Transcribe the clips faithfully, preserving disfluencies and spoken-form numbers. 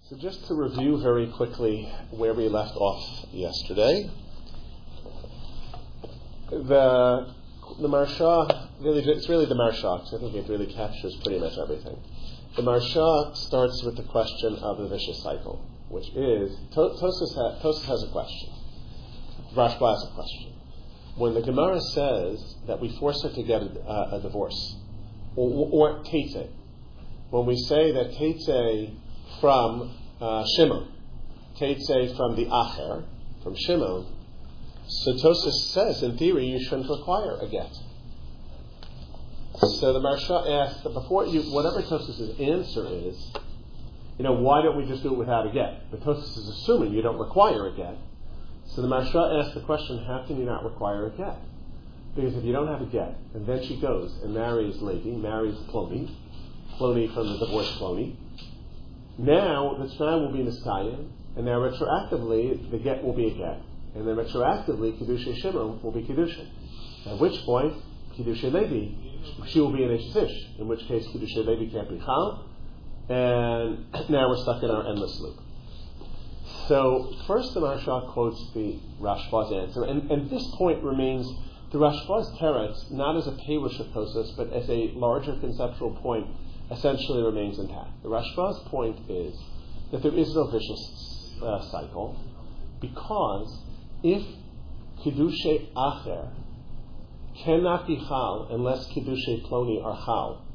So just to review very quickly where we left off yesterday, the the Maharsha, really, it's really the Maharsha, because I think it really captures pretty much everything. The Maharsha starts with the question of the vicious cycle, which is, Tosfos ha, Tosfos has a question, Rashba has a question. When the Gemara says that we force her to get a, a divorce, or, or Teitze, when we say that Teitze from uh, Shimon, Teitze from the Acher, from Shimon, so Tosfos says, in theory, you shouldn't require a get. So the Maharsha asks that before you, whatever Tosfos' answer is, you know, why don't we just do it without a get? But Tosfos is assuming you don't require a get. So the Maharsha asks the question, how can you not require a get? Because if you don't have a get, and then she goes and marries Levi, marries Ploni, Ploni from the divorced Ploni, now the T'nai will be Niskayim, and now retroactively the get will be a get. And then retroactively, Kiddushay Shimon will be Kiddushin. At which point, Kiddushay Levi, she will be an Eish Ish, in which case Kiddushay Levi can't be Chal, and now we're stuck in our endless loop. So, first the Maharsha quotes the Rashba's answer, and, and this point remains the Rashba's teretz, not as a Perush of Tosfos, but as a larger conceptual point, essentially remains intact. The Rashba's point is that there is no vicious uh, cycle, because if Kiddushay Acher cannot be Chal unless Kiddushay Ploni are Chal,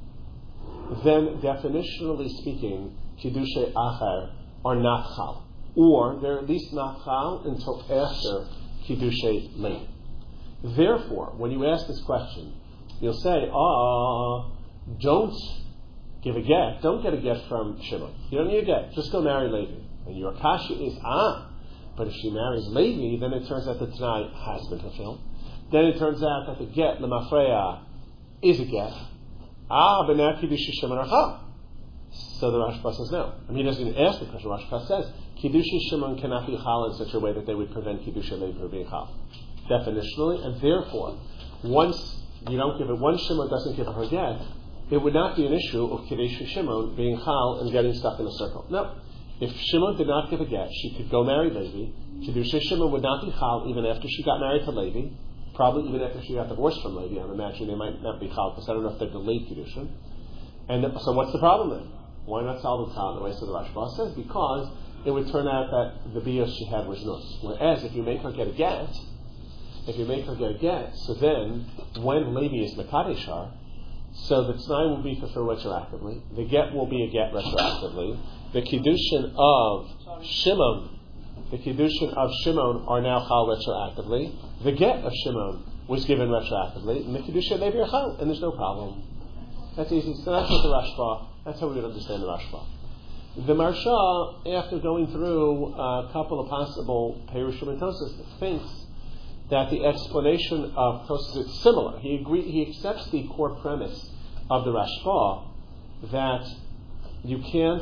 then definitionally speaking, Kiddushay Acher are not Chal. Or they're at least not Chal until after Kiddushay Levi. Therefore, when you ask this question, you'll say, ah, don't give a get. Don't get a get from Shimon. You don't need a get. Just go marry Levi. And your kasha is, ah, but if she marries Levi, then it turns out the T'nai has been fulfilled. Then it turns out that the get, the Mafreya, is a get. Ah, but now Kiddushay Shimon are Chal. So the Rashba says no. I mean, he doesn't even ask the question. Rashba says, Kiddushay Shimon cannot be Chal in such a way that they would prevent Kiddushay Levi from being Chal. Definitionally, and therefore, once you don't give it, once Shimon doesn't give her get, it would not be an issue of Kiddushay Shimon being Chal and getting stuck in a circle. No. If Shimon did not give a get, she could go marry Levi. Kiddushay Shimon would not be Chal even after she got married to Levi. Probably even after she got divorced from Levi. I'm imagining they might not be Chal because I don't know if they're delayed Kiddushin. And the, so what's the problem then? Why not solve the Chal in the way so the Rashba says? Because it would turn out that the bios she had was nus. Whereas if you make her get a get, if you make her get a get, so then when Levi is Mekadeshar, so the T'nai will be fulfilled retroactively. The get will be a get retroactively. The Kiddushin of Shimon, the Kiddushin of Shimon are now Chal retroactively. The get of Shimon was given retroactively, and the Kiddushin Levi are Chal, and there's no problem. That's easy. So that's what the Rashba, that's how we would understand the Rashba. The Maharsha, after going through a couple of possible Perushim and Tosfos, thinks that the explanation of Tosfos is similar. He agree, he accepts the core premise of the Rashba that you can't,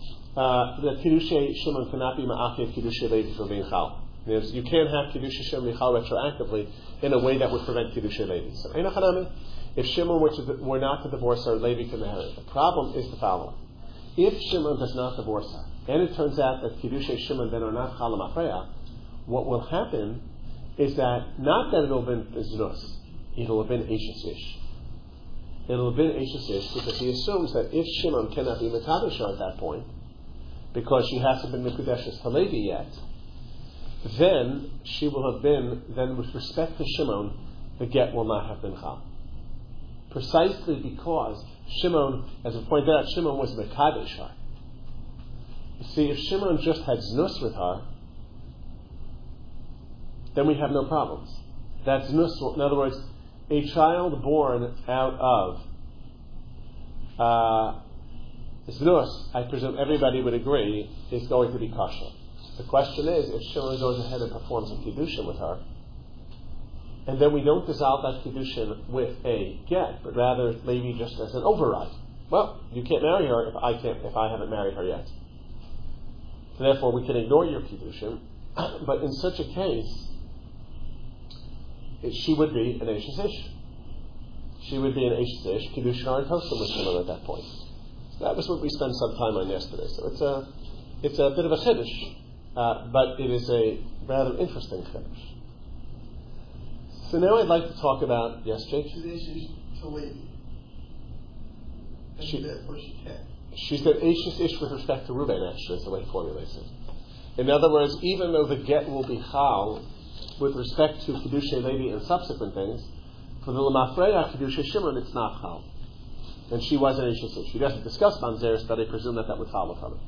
uh, that Kiddushay Shimon cannot be Ma'akev Kiddushay Levi for being Chal. You can't have Kiddushay Shimon be Chal retroactively in a way that would prevent Kiddushay Levi. So, if Shimon were, to, were not to divorce her, Levi can marry her. The problem is the following. If Shimon does not divorce her, and it turns out that Kiddushay Shimon then are not Chal Mafreya, what will happen is that, not that it will have been Znus, it will have been Eish Ish. It will have been Eish Ish because he assumes that if Shimon cannot be Mekadeshah at that point, because she hasn't been Mekudeshes to Levi yet, then she will have been, then with respect to Shimon, the get will not have been Chal. Precisely because Shimon, as we pointed out, Shimon was Mekadeshah. You see, if Shimon just had Znus with her, then we have no problems. That's Znus. In other words, a child born out of uh, Znus, I presume everybody would agree, is going to be kosher. The question is, if Shimon goes ahead and performs a Kiddushin with her, and then we don't dissolve that Kiddushin with a get, but rather maybe just as an override. Well, you can't marry her if I can't, if I haven't married her yet. So therefore, we can ignore your Kiddushin, but in such a case, it, she would be an Eish Ish. She would be an Eish Ish, Kiddushin or Tosim with Shimon at that point. So that was what we spent some time on yesterday. So it's a it's a bit of a chiddush, uh, but it is a rather interesting chiddush. So now I'd like to talk about, yes, Jake? She's issues to leave. She, therefore she can. She said Eishes Ish with respect to Reuben, actually, is the way it formulates it. In other words, even though the get will be Chal with respect to Kedushay Levi and subsequent things, for the Lamafreya Kedushay Shimon, it's not Chal. And she was an Eishes Ish. She doesn't discuss Mamzeres, but I presume that that would follow from it.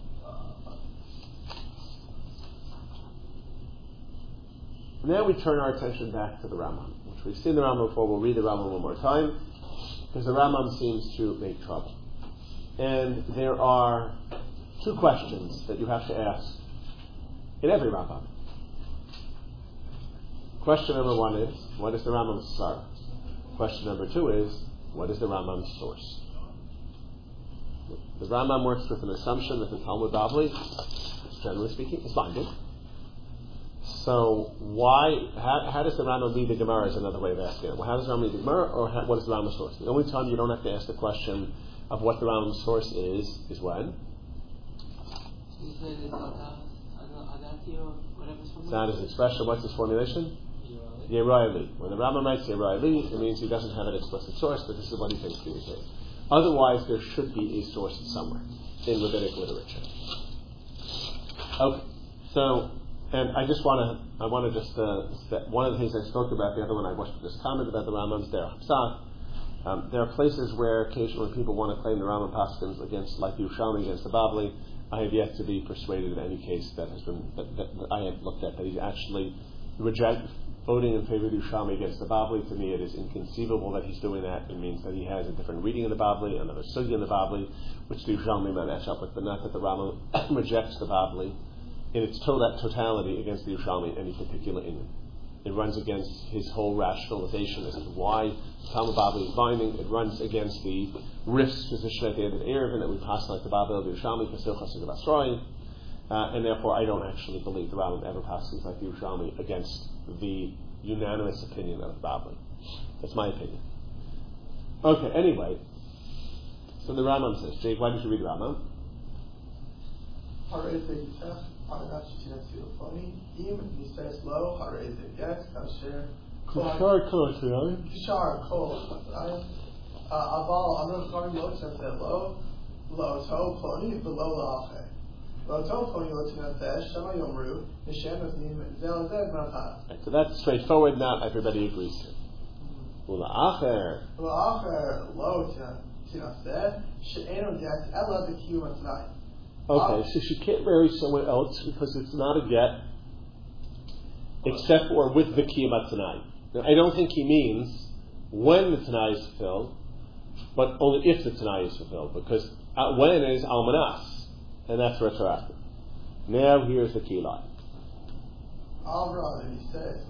Now we turn our attention back to the Rambam, which we've seen the Rambam before. We'll read the Rambam one more time, because the Rambam seems to make trouble. And there are two questions that you have to ask in every Rambam. Question number one is, what is the Rambam's Sar? Question number two is, what is the Rambam's source? The Rambam works with an assumption that the Talmud Bavli, generally speaking, is binding. So why, how, how does the Rambam read the Gemara is another way of asking it. Well, how does the Rambam read the Gemara, or how, what is the Rambam's source? The only time you don't have to ask the question of what the Rambam's source is, is when? It's not his expression. What's his formulation? Yerayli. When the Rambam writes Yerayli, it means he doesn't have an explicit source, but this is what he thinks to be the case. Otherwise, there should be a source somewhere in rabbinic literature. Okay, so, and I just want to, I want to just, uh, set, one of the things I spoke about, the other one I wanted to just comment about the Rambam's Der Hapsach. Um, there are places where occasionally people want to claim the Rambam Paskins against, like the Yerushalmi against the Bavli. I have yet to be persuaded of any case that has been, that, that, that I have looked at, that he's actually reject, voting in favor of the Yerushalmi against the Bavli. To me, it is inconceivable that he's doing that. It means that he has a different reading of the Bavli, another sugi in the Bavli, which the Yerushalmi might match up with, but not that the Rambam rejects the Bavli in its to- totality against the Yerushalmi in any particular inyan. It runs against his whole rationalization as to why Talmud Bavli is binding. It runs against the Rif's position at the end of Erevin that we pass like the Bavli of the Yerushalmi, Pasil Chassid of Asroi, uh, and therefore I don't actually believe the Rambam ever passes like the Yerushalmi against the unanimous opinion of the Bavli. That's my opinion. Okay, anyway, so the Rambam says, Jake, why did you read the Rambam? He says low, hare the get, kasher, Kishar kol kishar kol. Aval, I'm not going to look at that low, low to ploni, below the acher. Low to ploni, low to nefesh, shema yomru, nishem of nim, zel zed matah. So that's straightforward. Not everybody agrees here. Ula acher. Ula acher, low to nefesh, she'enu get, ela the kiyum tonight. Okay, so she can't marry someone else because it's not a get, except for with the kiyama tonight. Now, I don't think he means when the tanai is fulfilled, but only if the tanai is fulfilled, because uh, when is almanas, and that's retroactive. Now here's the key line. He says,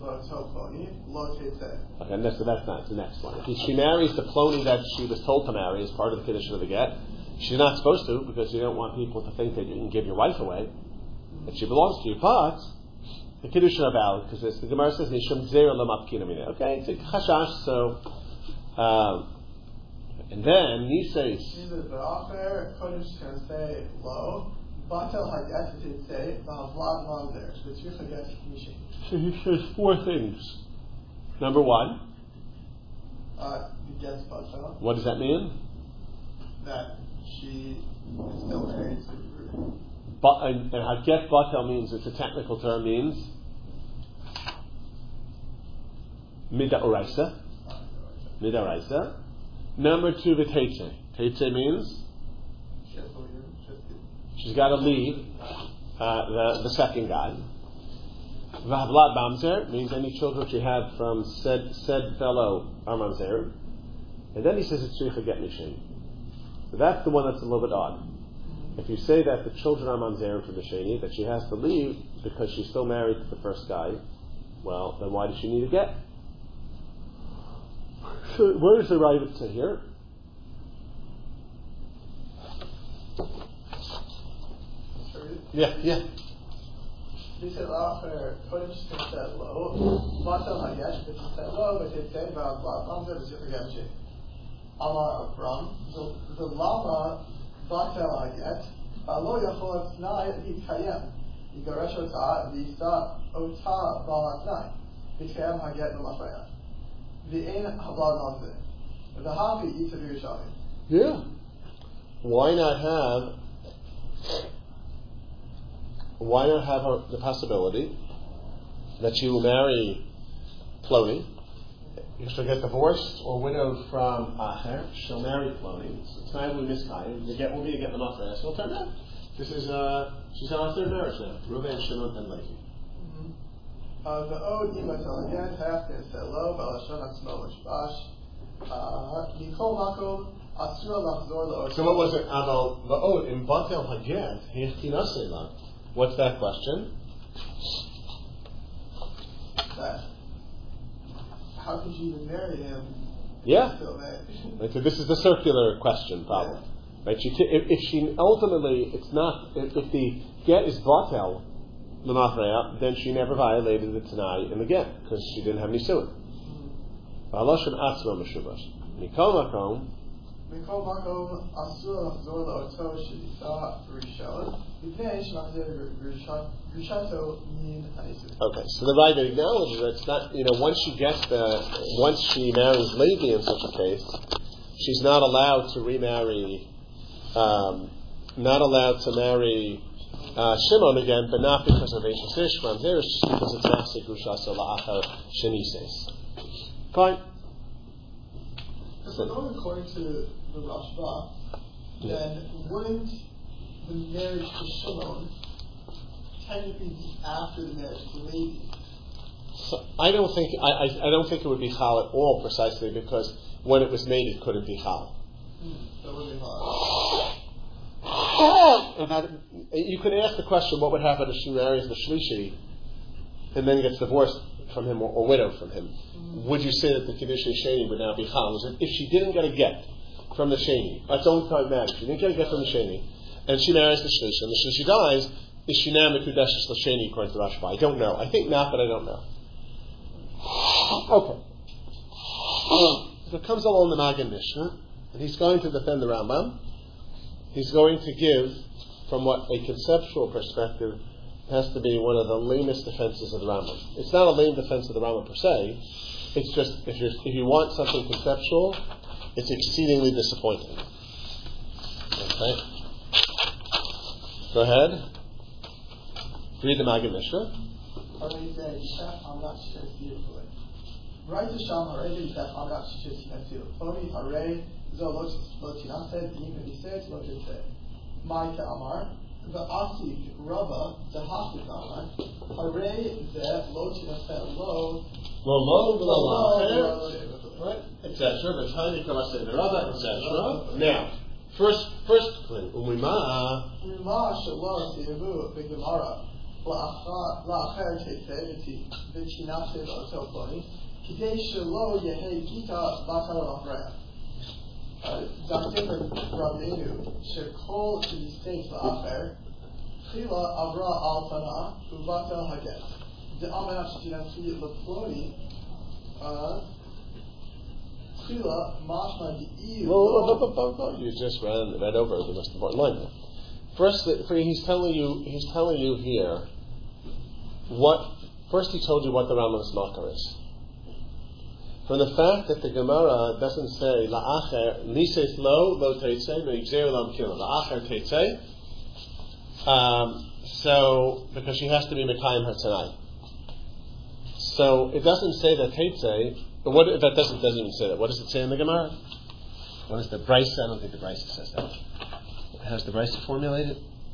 okay, and that's, so that's not the next one. If she marries the ploni that she was told to marry as part of the condition of the get, she's not supposed to, because you don't want people to think that you can give your wife away, that she belongs to you. But the Kiddushin are valid, because the Gemara says, Nisham Zera Lamapkina Mine. Okay, it's a chashash, so, um, and then he says, so he says four things. Number one, uh, what does that mean? That she is still married to But, and, and haget batel means, it's a technical term, means midaoraisa. Midaoraisa. Number two, the teitze. Teitze means she's got to leave uh, the, the second guy. V'havlad mamzer means any children she had from said said fellow are mamzer. And then he says it's tzricha get mishin. So that's the one that's a little bit odd. If you say that the children are mamzerim from the sheni, that she has to leave because she's still married to the first guy, well, then why does she need a get? So where does the Ravid say here? Yeah, yeah. He said, "After putting said low, Vatal Hayesh, but he said low, but it said about Mamzer is Amar Abram, the Lama Vatal Hayet, ולא יכול התנאי להתקיים. יגרש אותה ויישא אותה בעל התנאי. יתקיים הגט במפרע. ואין הבלד על זה. והכי יתביר ירושלמי. Yeah. Why not have why not have her, the possibility that she will marry Ploni, she'll get divorced or widowed from Acher, she'll marry Ploni, so tonight will be miskayim, the get will be to get the mafra, so it'll turn out. This is uh she's on her third marriage now. Reuven, Shimon, and Levi. The Ode Imatel again, half and said low, Balashon Atzmo Mishbash. Nikol Mako Asura Lachzor Lo. So what was it? Aval the Ode in Batel Haget, Hechinasela. What's that question? That how could you even marry him? Yeah. Right, so this is the circular question problem. Yeah. Right? She, if, if she ultimately, it's not, if, if the get is batel, l'mafreya, then she never violated the Tanai in the get, because she didn't have any suin. V'haloshen atzma meshubash. Mikol makom. Mikol makom asur lachzor la'oto sh'isa rishon. Yipnei sh'machzir rishato min hanisu. Okay, so the Rav acknowledges that it's not, you know, once she gets the, once she marries Levi in such a case, she's not allowed to remarry, um, not allowed to marry uh, Shimon again, but not because of Eishes Ishmael. There, it's just because it's Nafsik Rushasa La'achar Shenises. Fine. So going according to the Rashba, yeah. Then wouldn't the marriage to Shimon technically be after the marriage to Levi? So I don't think I, I, I don't think it would be chal at all, precisely because when it was made, it couldn't be chal. Hmm, that would be chal. And that, you can ask the question: what would happen if she marries the shlishi and then gets divorced from him or, or widowed from him? Mm-hmm. Would you say that the kiddushin sheni would now be chal? If she didn't get a get from the sheni, that's only time marriage. She didn't get a get from the sheni, and she marries the shlishi, and the shlishi dies. Is she now mekudeshes l'sheni according to Rashba? I don't know. I think not, but I don't know. Okay. So comes along the Magen Mishnah, and he's going to defend the Rambam. He's going to give, from what a conceptual perspective has to be one of the lamest defenses of the Rambam. It's not a lame defense of the Rambam per se. It's just if you if you want something conceptual, it's exceedingly disappointing. Okay. Go ahead. Read the Magen Mishnah. Right to Sham already that I'm not just a few. Tony array Zolot Lotinased, even he said Lotinse. Maita Amar, the Asik Rava, the Hasik Amar, array the Lotinased low, low, low, low, right, et cetera. The Tiny Kamasei the Rava, et cetera. Now, first, first thing, Umima, Umima Shalom Sivu, Big Gemara, La'achar Tetzeviti, Vichinase Otoponi. Today, Shalo Yehe Gita Batal Afraya. Zaktim Rabbeinu, Shekol to the state La'acher, Chila Avra Al Tana, Ubatal Haget. The Amanach Dinasi Laploni, Chila Mashma Di'ir. You just ran right over the most important line there. First, he's telling you, he's telling you here what. First, he told you what the Rambam's makar is. From the fact that the Gemara doesn't say la'acher nises lo lo teitzei no yigzeru lam kilo la'acher teitzei, um, so because she has to be mekayim her tonight. So it doesn't say that teitzei. But what that doesn't doesn't even say that. What does it say in the Gemara? What is the Brisa? I don't think the Brisa says that. How's the Brisa formulated?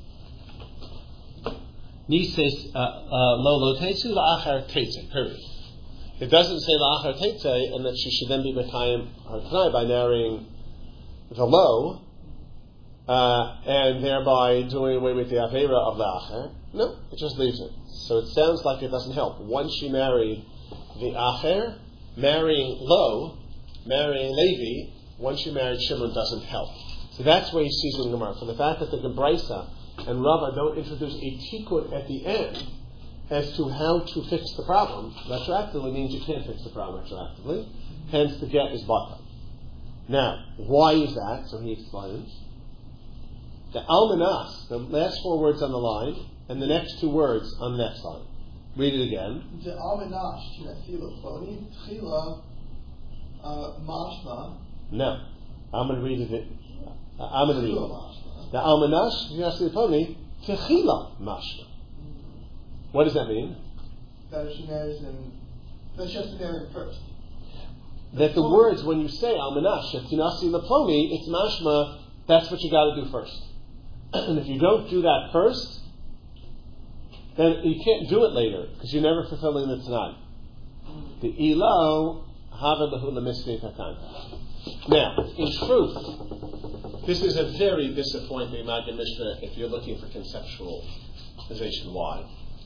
Nises lo lo teitzei la'acher teitzei. Period. It doesn't say la'achar teitzei and that she should then be mekayim her tonight by marrying the low uh, and thereby doing away with the avera of la'achar. No, it just leaves it. So it sounds like it doesn't help. Once she married the acher, marrying low, marrying Levi, once she married Shimon doesn't help. So that's where he's seizing the Gemara. For the fact that the Gebraisa and Rava don't introduce a tikkun at the end as to how to fix the problem, retroactively means you can't fix the problem retroactively. Hence, the get is bata. Now, why is that? So he explains. The almanas, the last four words on the line, and the next two words on the next line. Read it again. The almanas tinasila ploni tchila mashma. No, I'm going to read it. Uh, I'm going to read it. The almanas tinasila ploni tchila mashma. What does that mean? That if she marries him, that she has to marry him first. That the words, when you say almanash, tinasi laploni, it's mashma, that's what you got to do first. And if you don't do that first, then you can't do it later, because you're never fulfilling the tanai. The ilo, hava lahu lamisni takanta. Now, in truth, this is a very disappointing Maggid Mishnah if you're looking for conceptualization. Why?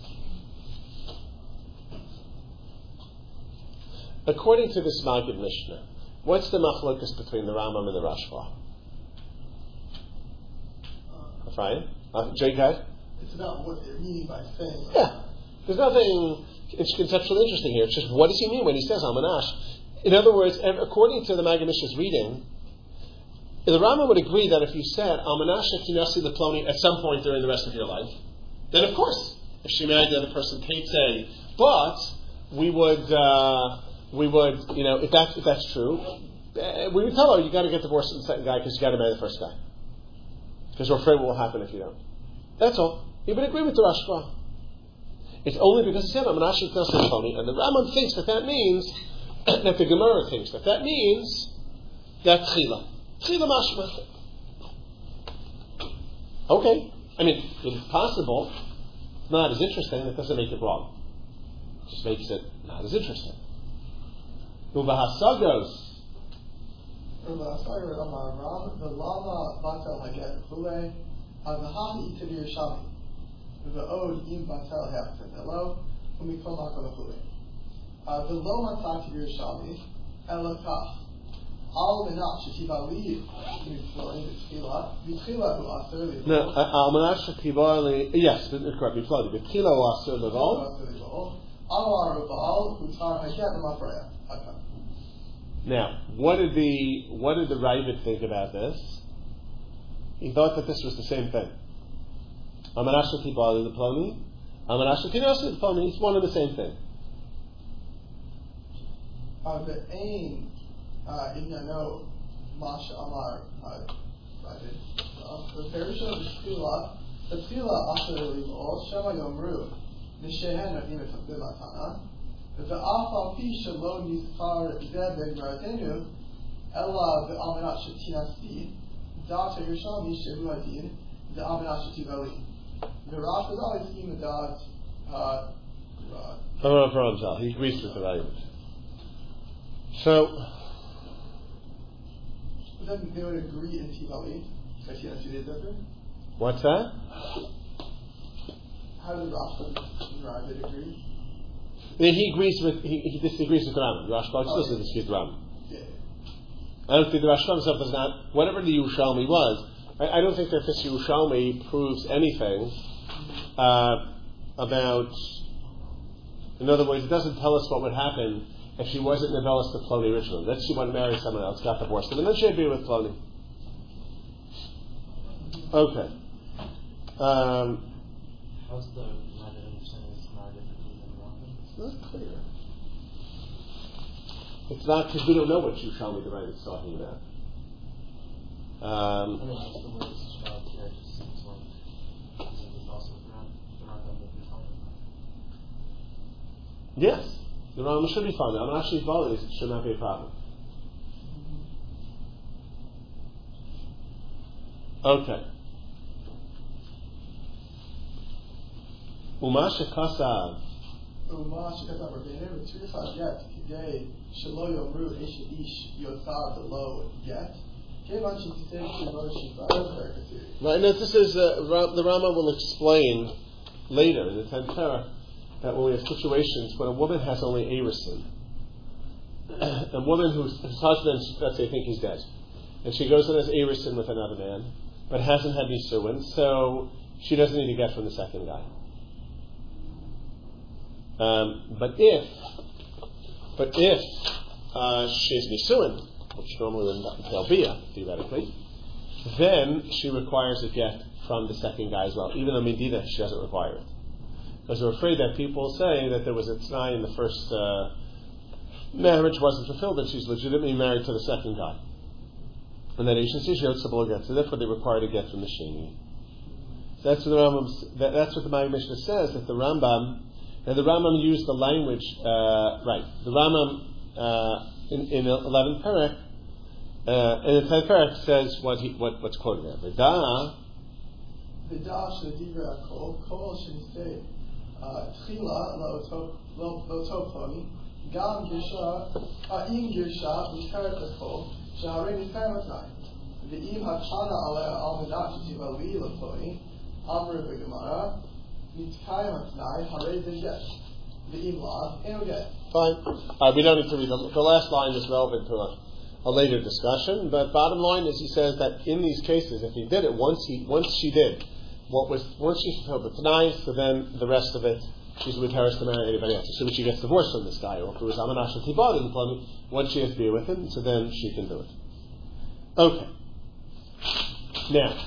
According to this Maggid Mishnah, what's the machlokas between the Rambam and the Rashba? Right? Uh, J K? It's about what they're meaning by saying. Like, yeah. There's nothing it's conceptually interesting here. It's just what does he mean when he says Almanash? In other words, according to the Maggid Mishnah's reading, the Rambam would agree that if you said Almanash Tinasi Leploni at some point during the rest of your life, then of course, if she married the other person, Kate say, but we would uh, we would, you know, if that's if that's true, we would tell her you got to get divorced from the second guy because you got to marry the first guy. Because we're afraid what will happen if you don't. That's all. You would agree with the Rashba. It's only because he said Amanash Tinasi, and the Rambam thinks that that means that the Gemara thinks that that means that Tchila. Tchila mashma. Okay. I mean, it's possible. It's not as interesting. That doesn't make it wrong. It just makes it not as interesting. Uvahasagos. The lama batel haget chule, the itivir shami, the od im batel hefter hello, umikol makol chule. The lo matak tivir shami, elokach. Al menach shetivali imiflori b'tchila, b'tchila hu aser li. No, al menach shetivali. Yes, correct. B'tchila, b'tchila hu aser levol. Al arubal utar haget l'mafreya. Now, what did the what did the Ravid think about this? He thought that this was the same thing. Amanasha Tibali the Ploni, Amanasha Tinasha the Ploni, it's one and the same thing. Uh, the aim, uh, in no Masha Amar, Ravid, the parish of the Tchila, the Tchila after the Limol, Shema Yomru, Nishehen of Nimet Bimatana. The Afal Pi Shalom Yisfar Zebeg Ratenu, Ella the Amanat Shatinasi, Data Yershami Shehu Adin, the Amanat Shativali. The Rav is always in the dot. Uh, for himself, he agrees with the language. So, then they would agree in Tivali. So Shatinasi is different. What's that? How do the Rav and Rav agree? He agrees with, he, he disagrees with the Rambam. The Rashba doesn't disagree with the Rambam. Yeah. I don't think the Rashba himself does not, whatever the Yerushalmi was, I, I don't think that this Yerushalmi proves anything uh, about, in other words, it doesn't tell us what would happen if she wasn't Nevelis to Ploni originally. Let's see, went marry someone else, got divorced, and then she'd be with Ploni. Okay. Um, How's the It's not clear. It's not because we don't know what Yerushalmi the Ravid is talking about. Um, I mean, just the way it's described here, it just seems like it's also around them that you're talking about. yes, the Rambam should be fine. I'm actually following this. It should not be a problem. Okay. Umasha Kasav. Umah shekatam rabbeinu v'tzricha get today shelo yomru eish ish yotzad lo get kevan shetisei shelo shivah karikaturi. Right, now this is uh, the Rama will explain later in the tenth parak that when we have situations when a woman has only erisin, a woman whose, whose husband, let's say, think he's dead, and she goes and has erisin with another man, but hasn't had nisuin, so she doesn't need to get from the second guy. Um, but if, but if uh, she's nisuin, which normally would entail bia, theoretically, then she requires a get from the second guy as well, even though Medina she doesn't require it. Because we're afraid that people say that there was a t'nai in the first uh, marriage wasn't fulfilled, and she's legitimately married to the second guy. And then agency Yotzabul gets, so therefore they require to get from the Sheni. So that's what the Rambam, that, that's what the Maggid Mishnah says, that the Rambam, and the Rambam used the language, uh, right, the Rambam uh, in, in eleventh Perek, uh, in the tenth Perek says what he, what, what's quoted there. V'da, V'da sh'edivra kol, kol sh'nistei, tchila lo'to ploni, gam girsha, im girsha, v'teret l'kol, sh'harei nifter matnai. V'im hachana aleh al menach sh'tiva li l'ploni, amr v'gemara, nitkayim matnai, harei v'get. V'im lav, eno get. Fine. Uh, we don't need to read the, the last line is relevant to a, a later discussion, but bottom line is he says that in these cases, if he did it once, he once she did what was once she fulfilled the t'nai, so then the rest of it she's with her to marry anybody else. Assuming she gets divorced from this guy, or if it was amanash and tibad in the plumbing, once she has to be with him, so then she can do it. Okay. Now,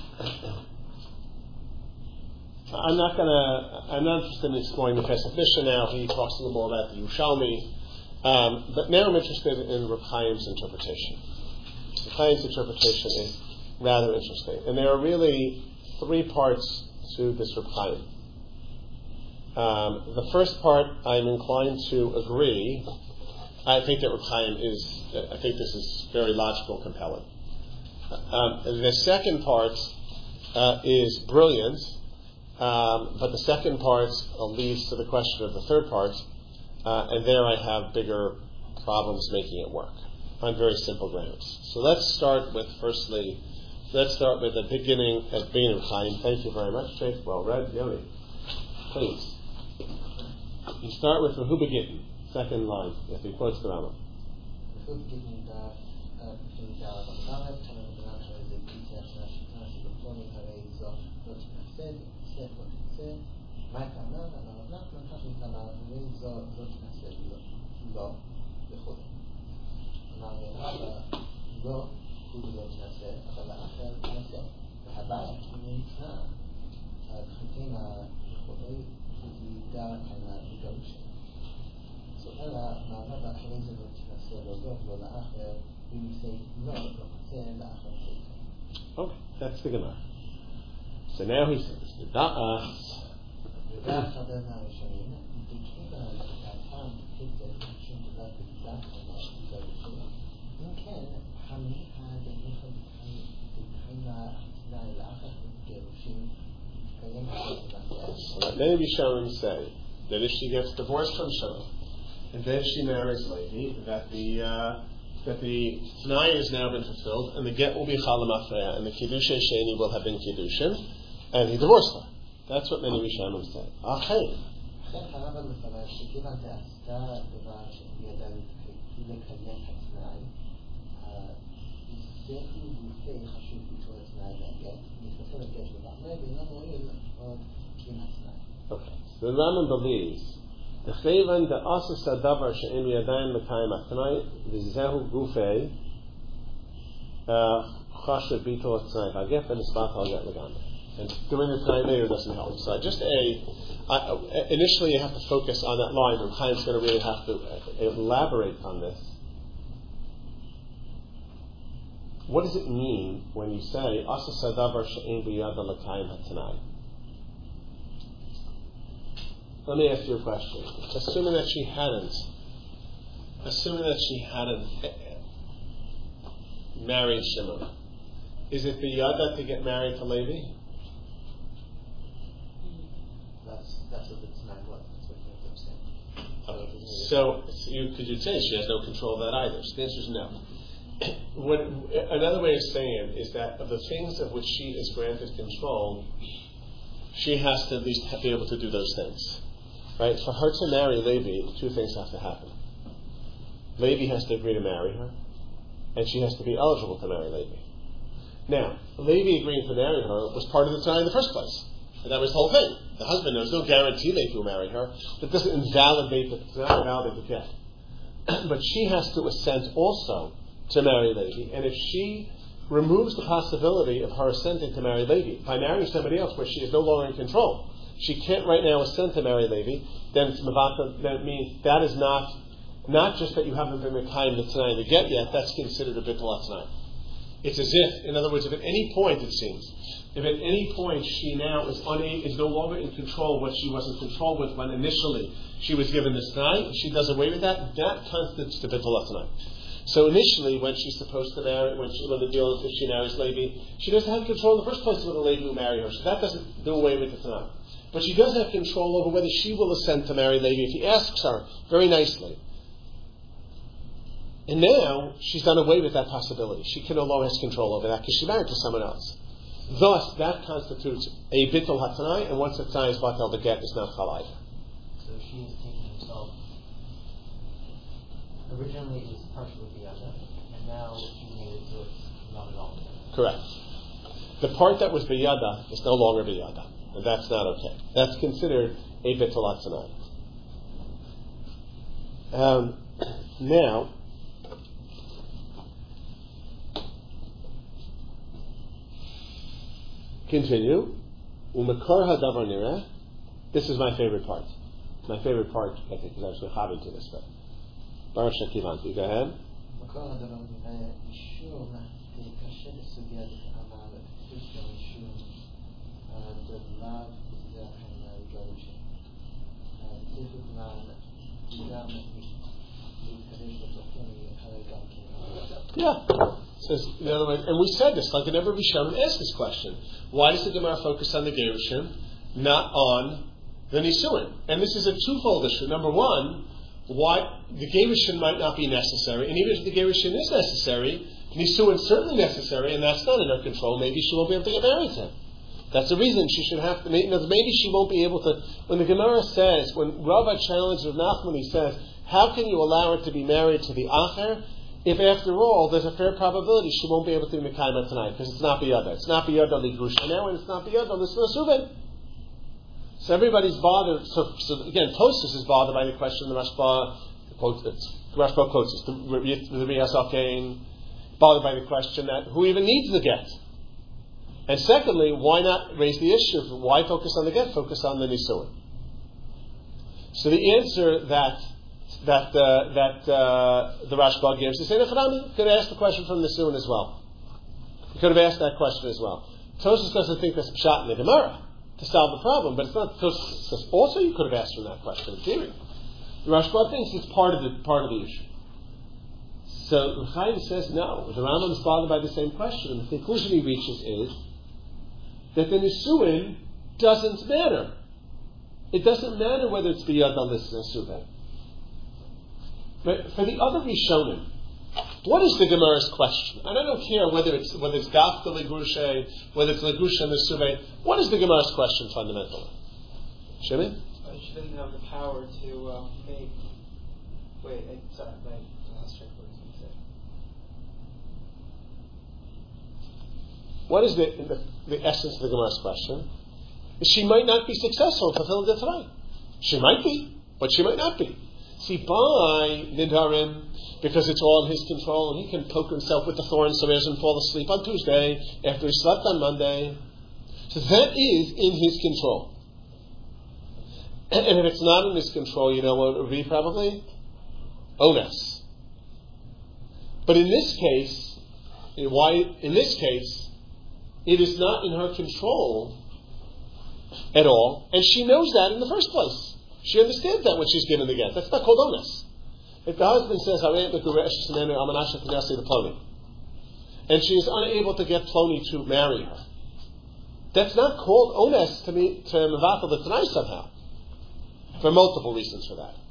I'm not gonna. I'm not interested in exploring the Pesach Mishnah now. He talks a little more about the Yerushalmi, um, but now I'm interested in Reb Chaim's interpretation. Reb Chaim's interpretation is rather interesting, and there are really three parts to this Reb Chaim. Um, the first part, I'm inclined to agree. I think that Reb Chaim is. I think this is very logical, and compelling. Um, the second part uh, is brilliant. Um, but the second part uh, leads to the question of the third part, uh, and there I have bigger problems making it work on very simple grounds. So let's start with, firstly, let's start with the beginning at being of Chaim. Thank you very much, Jake. Well read. Yoni, please. You start with Rehu Begitten, second line, if he quotes the Rambam. מה הכוונה? אנחנו נתנו את המערבים זו תנסה לא וכו'. אמרנו לא הוא לא תנסה, אבל האחר תנסה. והבעיה נמצא הדחיתים היכולי ידע על הגירושים. אלא מערב האחרי זה לא תנסה לא זאת, לא לאחר, אם זה לא רוצה לאחר זה. Okay, that's the Gemara. So now he says, the da'as. ודעת חבר מהראשונים, תקשיבה לדעתם תקצת שום דבר בדעת מהראשונים. אם כן, המיכה דמיכה דבחינה התנאי לאחר גירושים תקיים So let Levi Shalom say that if she gets divorced from Shalom, and then she marries Levi, that the uh, that the t'nai has now been fulfilled, and the get will be Chala Mafreya, and the Kiddushay Sheni will have been Kiddushin, and he divorced her. That's what many Rishonim say. Okay. Okay. So the Rambam believes the Chayvan the Asus Sadavar She'im Yadayim Mekayim Atnai V'zehu Gufei Chashav Bito Atnai V'agef and Isbach Al Get Legam. And doing the tonight later doesn't help. So just a, I, initially you have to focus on that line, and Chaim's going to really have to elaborate on this. What does it mean when you say Asa Sadavar She'en B'Yad L'Kayim HaTanai? Let me ask you a question. Assuming that she hadn't, assuming that she hadn't married Shimon, is it B'Yada to get married to Levi? That's what it's not what I'm saying. Okay. So, you, could you say she has no control of that either? So the answer is no. What, another way of saying it is that of the things of which she is granted control, she has to at least be able to do those things. Right? For her to marry Levi, two things have to happen. Levi has to agree to marry her, and she has to be eligible to marry Levi. Now, Levi agreeing to marry her was part of the Tanai in the first place. And that was the whole thing. The husband, there was no guarantee Levi will marry her. That doesn't invalidate the, does not invalidate the get. But she has to assent also to marry Levi. And if she removes the possibility of her assenting to marry Levi. By marrying somebody else where she is no longer in control, she can't right now assent to marry Levi, then it's Mavata, then it means that is not, not just that you haven't been Mekayim the Tanai to get yet, that's considered a Bittul Tanai. It's as if, in other words, if at any point, it seems, if at any point she now is unable, is no longer in control of what she was in control with when initially she was given this Tanai, and she does away with that, that constitutes the Bittul Tanai. So initially, when she's supposed to marry, when, she, when the deal is if she marries Levi, she doesn't have control in the first place over the Levi who marry her. So that doesn't do away with the Tanai. But she does have control over whether she will assent to marry Levi if he asks her very nicely. And now she's done away with that possibility. She can no longer have control over that because she married to someone else. Thus, that constitutes a Bittul HaTanai, and once the Tanai is Batel, the get is not Chal either. So she is taking herself. Originally it was partially Biyada, and now she made it so it's not at all. Correct. The part that was Biyada is no longer Biyada, and that's not okay. That's considered a Bittul HaTanai. Um, now, continue. Umekar hadavar nireh. This is my favorite part. My favorite part, I think, is actually having to this, but Baruch Shekivanti, go ahead. Yeah. Says, in other words, and we said this, like in every Rishonim asked this question. Why does the Gemara focus on the Gerushin, not on the Nisuin? And this is a twofold issue. Number one, why the Gerushin might not be necessary, and even if the Gerushin is necessary, Nisuin is certainly necessary, and that's not in her control. Maybe she won't be able to get married to him. That's the reason she should have to. Maybe she won't be able to. When the Gemara says, when Rava challenged Rav Nachman, he says, "How can you allow her to be married to the Acher? If after all, there's a fair probability she won't be able to be Mekayim tonight because it's not Biyada. It's not Biyada Ligrusha now, and it's not Biyada Lisnasuven. So everybody's bothered. So, so again, Tosfos is bothered by the question the Rashba quotes. The Rashba quotes this. The, the Riyas Akain bothered by the question that who even needs the get. And secondly, why not raise the issue? Why focus on the get? Focus on the Nisuin. So the answer that. that uh, that uh, the Rashba gives is, Nechanami could have asked the question from the Nisuin as well. He could have asked that question as well. Tosfos doesn't think that's pshat in the Gemara to solve the problem, but it's not. Tosfos says also you could have asked from that question in theory. The Rashba thinks it's part of the part of the issue. So Chaim says no. The Rambam is bothered by the same question, and the conclusion he reaches is that the Nisuin doesn't matter. It doesn't matter whether it's biyad al Nisuin. But for the other Rishonim, what is the Gemara's question? And I don't care whether it's whether it's Dafka Legrushe, whether it's Legrusha Nesuvei. What is the Gemara's question fundamentally? Shimon? Uh, she doesn't have the power to uh, make. Wait, I, sorry, my last check what I was going to say. What is the, the the essence of the Gemara's question? She might not be successful in fulfilling the Torah. She might be, but she might not be. See, by Nidarim, because it's all in his control, and he can poke himself with the thorn so he doesn't fall asleep on Tuesday after he slept on Monday. So that is in his control. And if it's not in his control, you know what it would be probably? Onus. But in this case, why? In this case, it is not in her control at all, and she knows that in the first place. She understands that when she's given the get. That's not called onus. If the husband says, and she is unable to get Ploni to marry her, that's not called onus to me to Mavatal the Tanai somehow. For multiple reasons for that.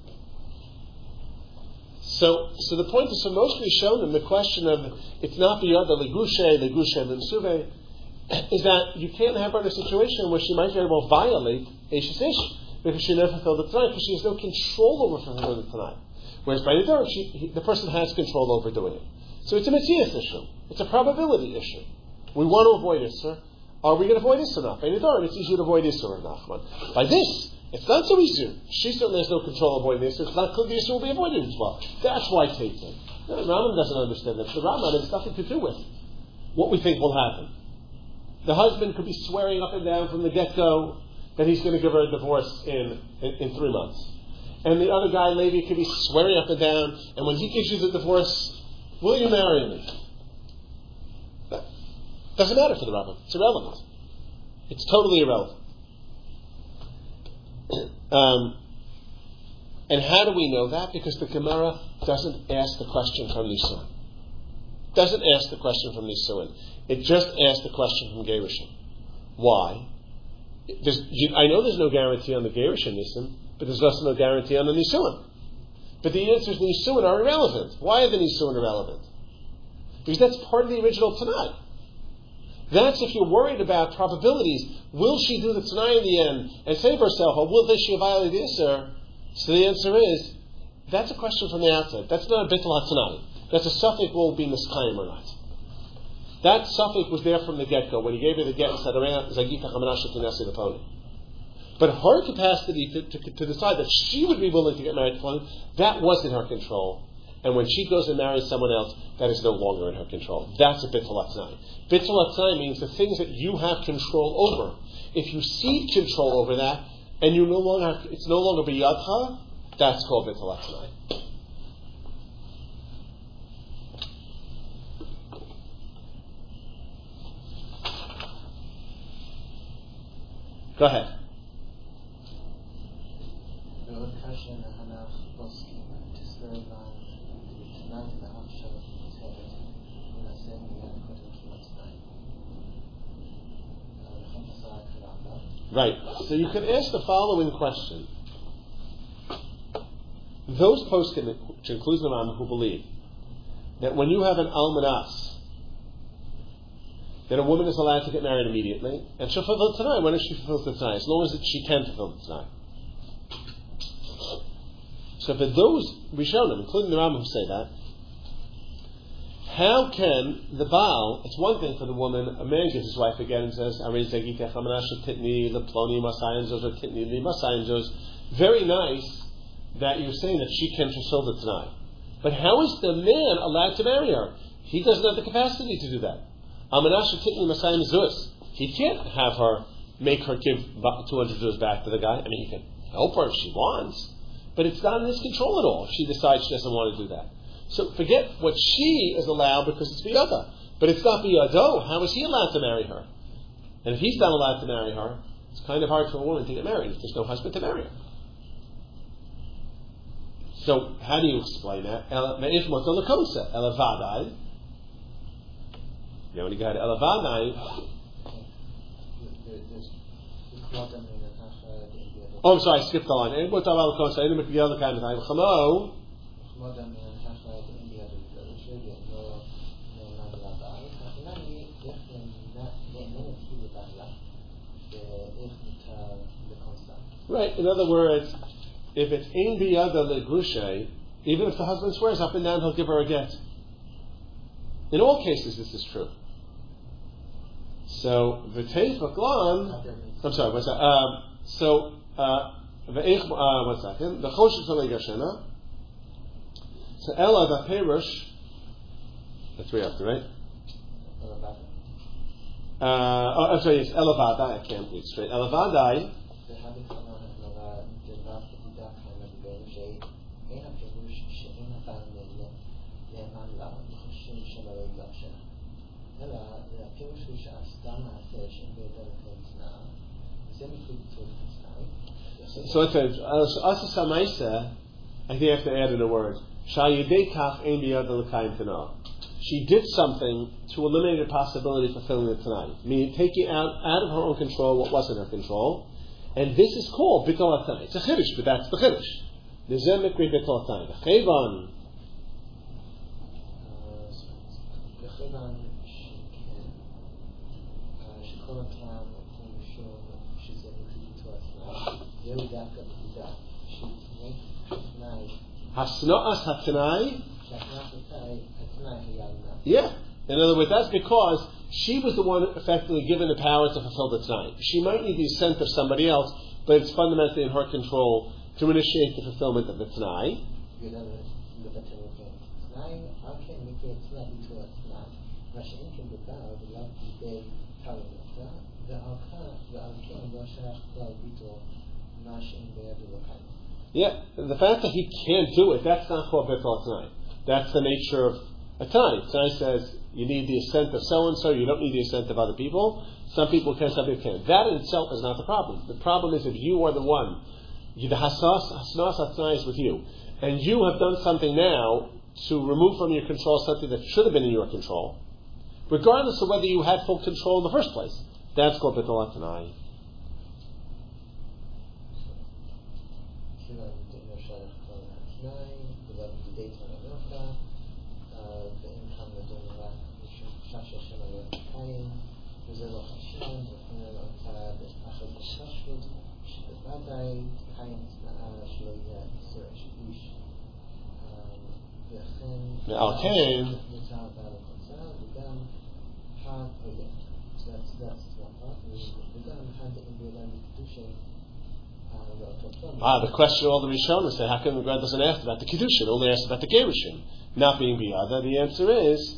So, so the point is, for most Rishonim, the question of it's not biyada legushe, legushe v'msuve, is that you can't have her in a situation where she might very well violate Eishes Ish. Because she never fulfilled the Tanai, because she has no control over fulfilling the Tanai. Whereas by the Torah, the person has control over doing it. So it's a Metzias issue. It's a probability issue. We want to avoid Isser. Are we going to avoid Isser or not? By the Torah, it's easier to avoid Isser or not. By this, it's not so easy. She certainly has no control over avoiding Isser. It's not clear the Isser will be avoided as well. That's why taking. The Rambam doesn't understand that. The Rambam has nothing to do with. what we think will happen. The husband could be swearing up and down from the get-go that he's going to give her a divorce in, in, in three months. And the other guy, Levi, could be swearing up and down, and when he gives you the divorce, will you marry me? That doesn't matter for the rabbi. It's irrelevant. It's totally irrelevant. um, and how do we know that? Because the Gemara doesn't ask the question from Nisuin. Doesn't ask the question from Nisuin. It just asks the question from Gerushin. Why? There's, you, I know there's no guarantee on the Gerushin Nisim, but there's also no guarantee on the Nisuin. But the answers the Nisuin are irrelevant. Why are the Nisuin irrelevant? Because that's part of the original Tanai. That's if you're worried about probabilities. Will she do the Tanai in the end and save herself, or will this she violate the Isser? So the answer is, that's a question from the outside. That's not a Bittul HaTanai. That's a suffix will be miskayim or not. That suffix was there from the get-go. When he gave her the get and said, but her capacity to, to, to decide that she would be willing to get married to Ploni, that was in her control. And when she goes and marries someone else, that is no longer in her control. That's a Bittul HaTanai. Bittul HaTanai means the things that you have control over. If you cede control over that, and you no longer have, it's no longer biyadcha, that's called Bittul HaTanai. Go ahead. Right. So you could ask the following question. Those poskim, which includes the Rambam, who believe that when you have an almanas, that a woman is allowed to get married immediately, and she'll fulfill the Tanai. When does she fulfill the Tanai? As long as she can fulfill the Tanai. So for those Rishonim, including the Rambam, who say that, how can the Baal, it's one thing for the woman, a man gives his wife again and says, very nice that you're saying that she can fulfill the Tanai. But how is the man allowed to marry her? He doesn't have the capacity to do that. He can't have her, make her give two hundred zuz back to the guy. I mean, he can help her if she wants, but it's not in his control at all if she decides she doesn't want to do that. So forget what she is allowed because it's biyada. But it's not biyado. How is he allowed to marry her? And if he's not allowed to marry her, it's kind of hard for a woman to get married if there's no husband to marry her. So how do you explain that? Elavadai. You know, when you go to Elavadai. Oh, I'm sorry, I skipped the line. Right. In other words, if it's in biyada legrushe, even if the husband swears up and down, he'll give her a get. In all cases, this is true. So v'teif baklan. I'm sorry. What's that? Um, so uh, v'eich. Uh, one second. The choshev zalegashena. So ella the perush. That's way after, right? Uh, oh, I'm sorry. Yes, elavadai. I can't read straight. Elavadai. So it says, Asa Samaisa, I think I have to add in a word. She did something to eliminate the possibility of fulfilling the Tanai. Meaning taking out, out of her own control what wasn't her control. And this is called Bittul HaTanai. It's a Chiddush, but that's the Chiddush. Nizeh Mikri Bittul HaTanai. The Chayvan. Hasna'as HaTanai. Yeah. In other words, that's because she was the one effectively given the power to fulfill the Tanai. She might need the assent of somebody else, but it's fundamentally in her control to initiate the fulfillment of the Tanai. מה שאין כן בבעל, ולאו בידי תלמתה, ועל כן לא שייך כלל ביטול מה שאין ביד אלוקים. Yeah, the fact that he can't do it, that's not called Bittul Tanai. That's the nature of a Tanai. Tanai says you need the assent of so-and-so, you don't need the assent of other people. Some people can, some people can't. That in itself is not the problem. The problem is if you are the one, the Hasnas HaTanai is with you, and you have done something now to remove from your control something that should have been in your control, regardless of whether you had full control in the first place. That's called Bittul Tanai. ועל כן, ah, the question all the Rishonim say, how come the God doesn't ask about the Kiddushin, only asks about the Gerushin, not being biyada? The answer is,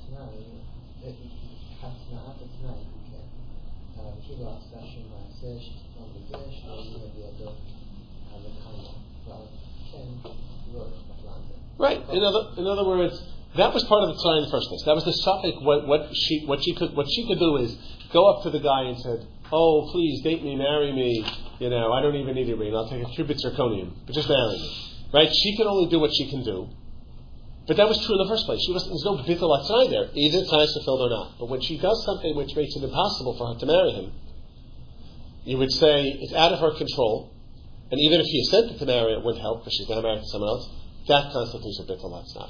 right. In other, in other words, that was part of the tzara in the first place. That was the suffix. What, what she, what she could, what she could do is go up to the guy and said, "Oh, please date me, marry me. You know, I don't even need a ring. I'll take a cubic zirconium, but just marry me." Right? She can only do what she can do. But that was true in the first place. She was there's no bittul atzai there. Either tzai is fulfilled or not. But when she does something which makes it impossible for her to marry him, you would say it's out of her control. And even if he assented to marry, it wouldn't help because she's now married to someone else. That constitutes a bittul atzai.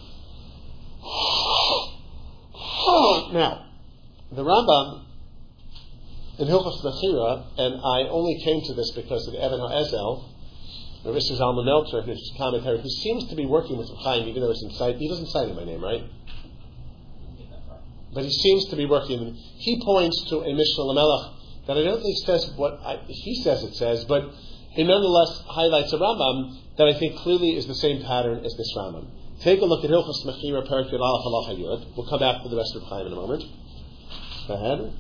Now, the Rambam in Hilchos Mechira, and I only came to this because of Evan HaEzel, Rav Isser Zalman Meltzer, in his commentary, who seems to be working with Rav Chaim, even though it's in sight. He doesn't cite him by name, right? But he seems to be working. He points to a Mishnah Lamelech that I don't think says what I, he says it says, but it nonetheless highlights a Rambam that I think clearly is the same pattern as this Rambam. Take a look at Hilchos Mechira, Perek Yud Aleph Halacha Yud. We'll come back to the rest of Chaim in a moment. Go ahead.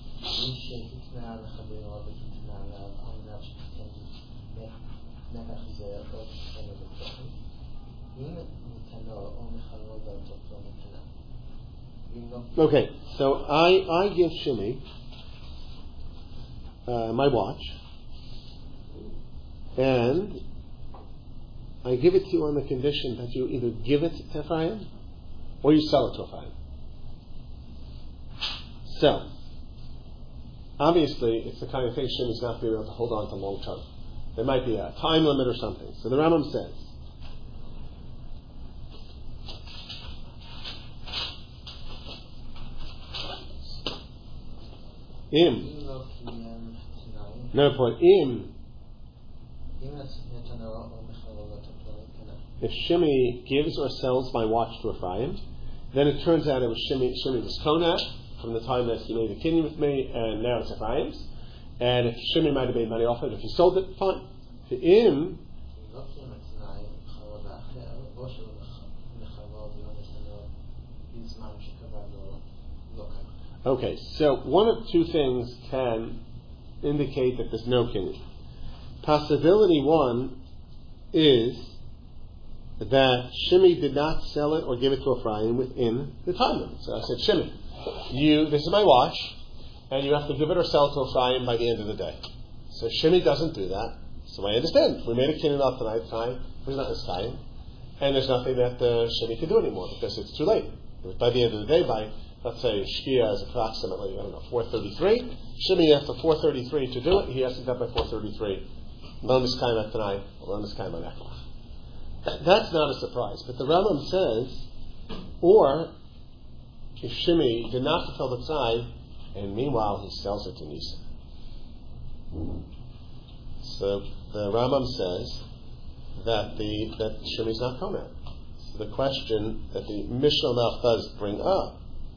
Okay, so I, I give Shimi uh, my watch, and I give it to you on the condition that you either give it to Ephraim or you sell it to Ephraim. So, obviously, it's the kind of thing Shimi's not being able to hold on to long term. There might be a time limit or something. So the Rambam says, Im. No point. Im. If Shimi gives or sells my watch to Ephraim, then it turns out it was Shimi, Shimi was Konat from the time that he made a kinyan with me, and now it's Ephraim's. And if Shimi might have made money off it, if he sold it, fine. To Im, okay, so one of two things can indicate that there's no kinyan. Possibility one is that Shimi did not sell it or give it to Ephraim within the time limit. So I said, Shimi, you, this is my watch, and you have to give it or sell it to Ephraim by the end of the day. So Shimi doesn't do that. So I understand. We made a kinyan off tonight, time. He's not Messiah. And there's nothing that uh, Shimi can do anymore because it's too late. By the end of the day, by, let's say, Shkia is approximately, I don't know, four thirty-three. Shimi after four thirty-three to do it, he has to do it by four thirty-three. Lo miskayim tonight, lo miskayim echlach. That's not a surprise. But the Rambam says, or if Shimi did not fulfill the tzai, and meanwhile he sells it to Nisan. So the Rambam says that the that Shimi is not Komet. So the question that the Mishnah Melch does bring up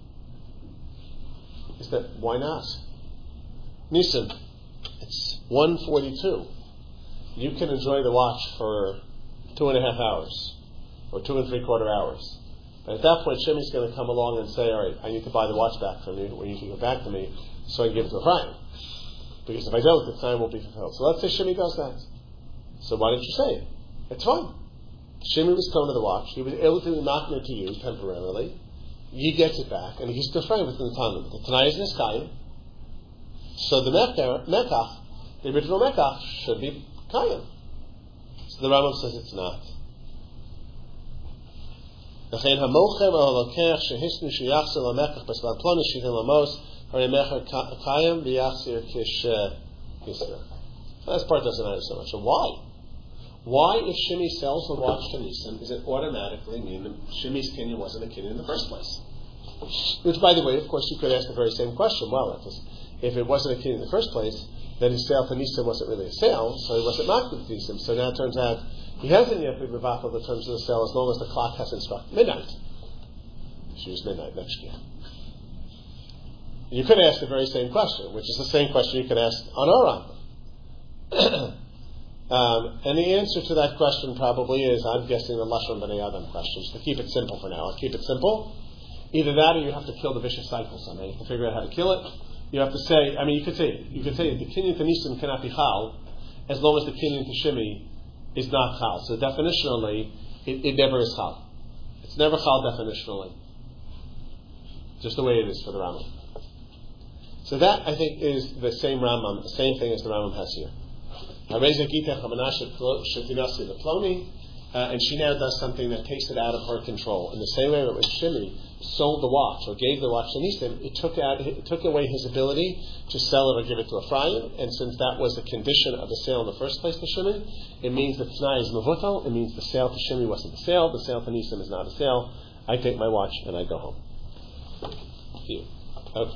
is that why not? Nisan, it's one forty-two. You can enjoy the watch for two and a half hours, or two and three quarter hours. But at that point, Shimi's going to come along and say, all right, I need to buy the watch back from you, or you need to give it back to me, so I can give it to Ephraim. Because if I don't, the time won't be fulfilled. So let's say Shimi does that. So why didn't you say it? It's fine. Shimi was thrown to the watch. He was able to knock it to you temporarily. He gets it back, and he gives it to Ephraim within the time limit. The Tanai is Niskayim. So the Mekach, the original Mekach, should be Kayim. So the Rambam says it's not. V'chein hamocher v'holokech shehisnu sheyachzir lamekach b'svad ploni shivim lamos harei mecher kayim v'yachzir kish hisra. That part doesn't matter so much. So why? Why, if Shimi sells the watch to Nisim, does it automatically mean that Shimi's kinyan wasn't a kinyan in the first place? Which, by the way, of course, you could ask the very same question. Well, if, if it wasn't a kinyan in the first place, then his sale to Nisim wasn't really a sale, so he wasn't marked with Nisim. So now it turns out he hasn't yet been mevachel the terms of the sale as long as the clock hasn't struck midnight. She was midnight next year. You could ask the very same question, which is the same question you could ask on our Rambam. Um, and the answer to that question probably is, I'm guessing, the Lashon B'nai Adam questions. To keep it simple for now, I'll keep it simple. Either that, or you have to kill the vicious cycle somehow. You have to figure out how to kill it. You have to say, I mean, you could say, you could say the kinyan to Nisim cannot be chal as long as the kinyan to Shimi is not chal. So definitionally, it, it never is chal. It's never chal definitionally. Just the way it is for the Rambam. So that, I think, is the same Rambam, the same thing as the Rambam has here. Uh, and she now does something that takes it out of her control. In the same way that when Shimi sold the watch or gave the watch to Nisim, it took out, it took away his ability to sell it or give it to Ephraim. And since that was the condition of the sale in the first place to Shimi, it means that T'nai is mevutal. It means the sale to Shimi wasn't a sale. The sale to Nisim is not a sale. I take my watch and I go home. Here. Okay.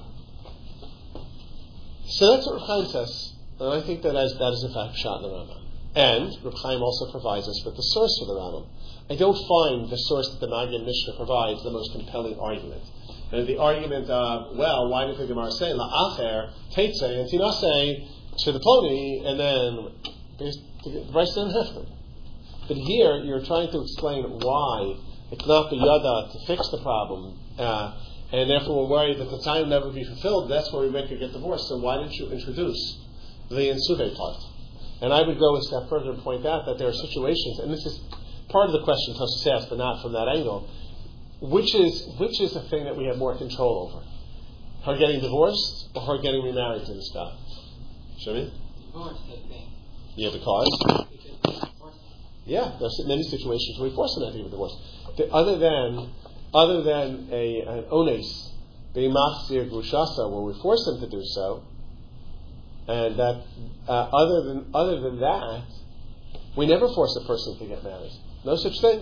So that's what Reb Chaim says. And I think that is, that is in fact shot in the Rambam. And Reb Chaim also provides us with the source for the Rambam. I don't find the source that the Magid Mishnah provides the most compelling argument. And the argument of, well, why did the Gemara say, La'acher, Teitze, and Tinase, to the Ploni, and then the Bryce didn't have them. But here, you're trying to explain why it's not the Yada to fix the problem, uh, and therefore we're worried that the time will never be fulfilled. That's where we make her get divorced. So why didn't you introduce the Insuve part? And I would go a step further and point out that there are situations, and this is part of the question Tosfos asked, but not from that angle. Which is which is the thing that we have more control over? Her getting divorced or her getting remarried to this guy? Shimi? Divorce, I think. Yeah, because? Yeah, there's many situations where we force them to get divorced. The, other than other than a an ones being machzir grushasa, where we force them to do so, and that uh, other than other than that, we never force a person to get married. No such thing.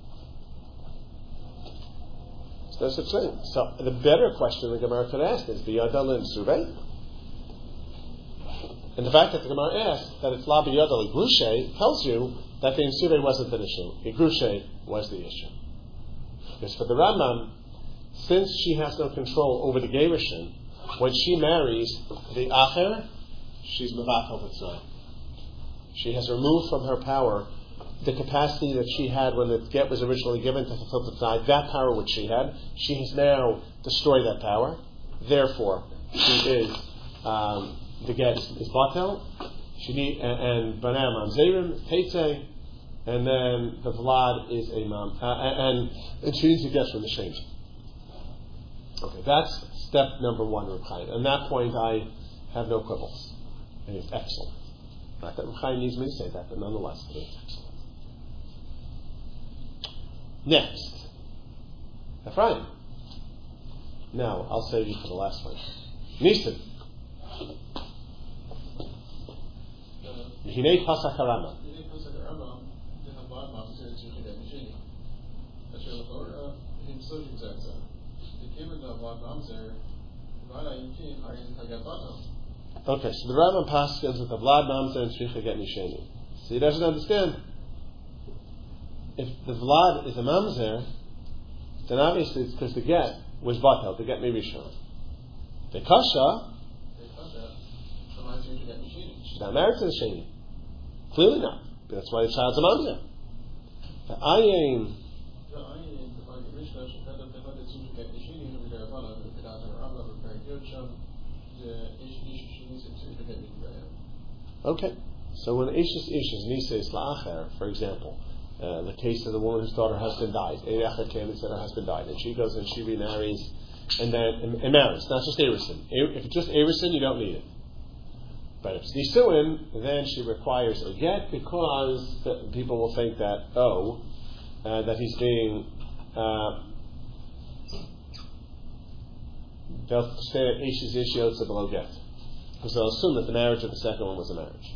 There's no such thing. So the better question the Gemara could ask is biyadal and survey. And the fact that the Gemara asked that it's la biyadal grushe tells you that the insuve wasn't an issue. The grushe was the issue. Because for the Rambam, since she has no control over the gerushin, when she marries the acher, she's mevatel v'tzrayim. She has removed from her power the capacity that she had when the get was originally given to fulfill the tzai. That power which she had, she has now destroyed that power. Therefore, she is um, the get is, is batel. She need and banam mamzerim teitze, and then the vlad is a mam, uh, and and she needs to get from the shame. Okay, that's step number one, Reb Chaim. And that point, I have no quibbles. And it's excellent. Not that Reb Chaim needs me to say that, but nonetheless, it is excellent. Next, Ephraim. Now, I'll save you for the last one. Nisim. Hinei Pasach Harama. Okay, so the Rambam passes with the Vlad Mamzer and Tzricha Get Misheni. So he doesn't understand. If the Vlad is a Mamzer, then obviously it's because the Get was Batel, the Get Mirishon. The Kasha, she's not married to the Sheni. Clearly not. That's why the child's a Mamzer. The Ayin, Okay. So when Eishes Eishes Nises La'acher, for example, uh, the case of the woman who thought her husband died, Erecha came and said her husband died, and she goes and she remarries, and then and, and marries, not just Erison. If it's just Erison, you don't need it. But if it's Nisuin, then she requires a get because the, people will think that, oh, uh, that he's being, uh, they'll say that Eishes Ish Yotze below get. Because they'll assume that the marriage of the second one was a marriage.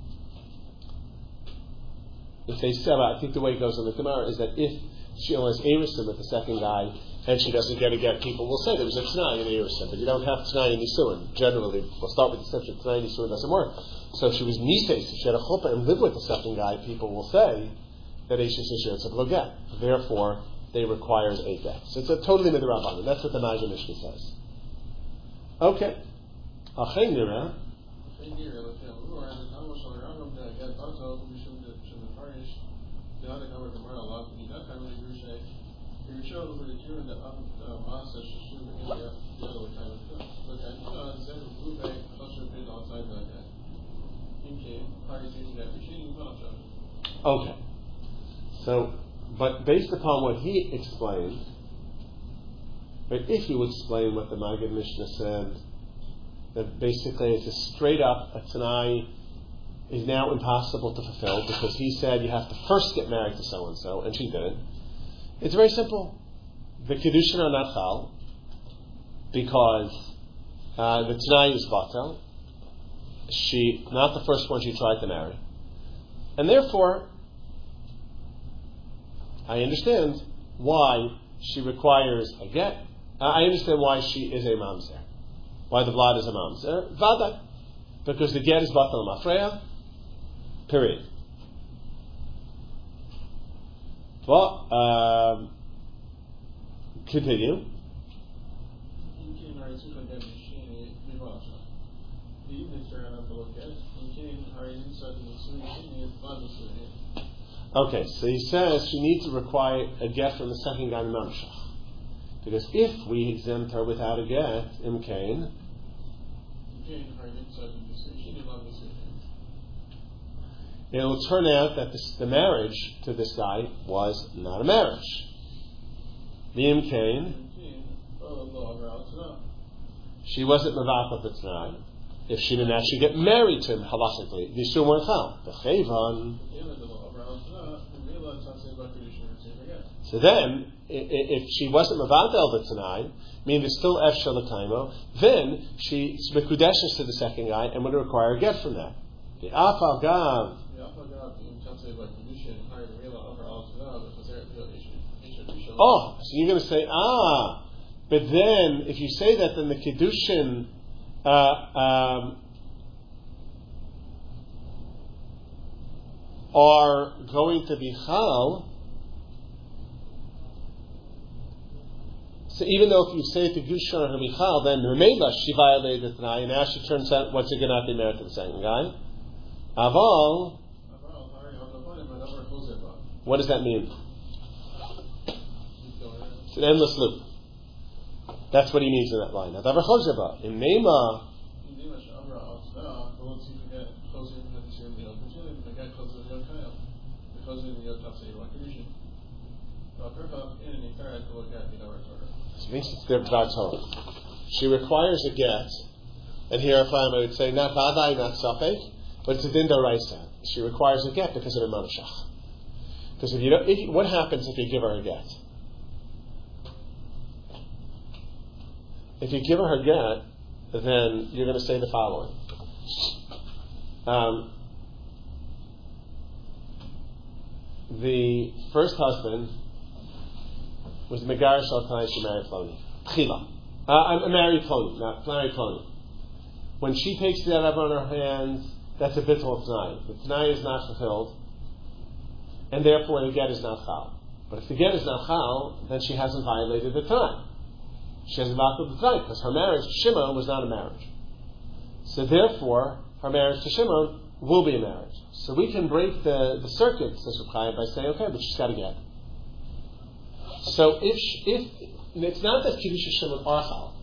If they say, I think the way it goes in the Gemara is that if she only has Erisim with the second guy and she doesn't get a get, people will say there was a T'nai in Erisim, but you don't have T'nai in Nisuin. Generally, we'll start with the exception T'nai in Nisuin doesn't work. So if she was Nises, if she had a chuppah and lived with the second guy, people will say that Eishes Ish Yotze below get. Therefore, they require a get. So it's a totally midrabanan. That's what the Maggid Mishnah says. Okay. Achay nira. Okay. So, but based upon what he explained, but if you explain what the Maggid Mishnah said, that basically it's a straight up a Tanai is now impossible to fulfill because he said you have to first get married to so and so, and she didn't. It's very simple. The Kiddushin are not chal because uh, the Tanai is batel. She not the first one she tried to marry, and therefore I understand why she requires a get. Uh, I understand why she is a mamzer. Why the blood is a mamzer? Vada, because the get is batel mafreya. Period. Well, um, continue. Okay, so he says she needs to require a get from the second guy Mamshach. Because if we exempt her without a get, Imkain, it will turn out that this, the marriage to this guy was not a marriage. The Imkain, she wasn't Mavath of the T'nai. If she didn't actually get married to him halachically, the Yisur weren't chal. The Chayvan. So then, if she wasn't Mavath el the T'nai, meaning there's still Efshar L'Kaimo, then she Mekudeshes to the second guy and would require a get from that. The Afal Gav. Oh, so you're going to say, ah, but then if you say that, then the Kiddushin uh, um, are going to be chal. So even though if you say the Kiddushin are going to be chal, then Remela she violated the T'nai, and now she turns out once again not be married to the second guy. Aval. What does that mean? It's an endless loop. That's what he means in that line. Now, Davar Chozeba in Neima. She requires a get, and here if I would say not Vadai, not Safek, but it's a Din D'Oraisa. She requires a get because of her Mamshach. Because if you don't, if, what happens if you give her a get? If you give her her get, then you're going to say the following. Um, the first husband was Megarish al Tanai, she married Ploni. Chila. Uh, I'm married Ploni, not married Ploni. When she takes that up on her hands, that's a bittul Tanai. The Tanai is not fulfilled, and therefore the get is not chal. But if the get is not chal, then she hasn't violated the Tanai. She hasn't violated the Tanai because her marriage to Shimon was not a marriage. So therefore, her marriage to Shimon will be a marriage. So we can break the, the circuit, says Reb Chaim, by saying, okay, but she's got to get. So if she, if it's not that Kiddush Shimon are chal,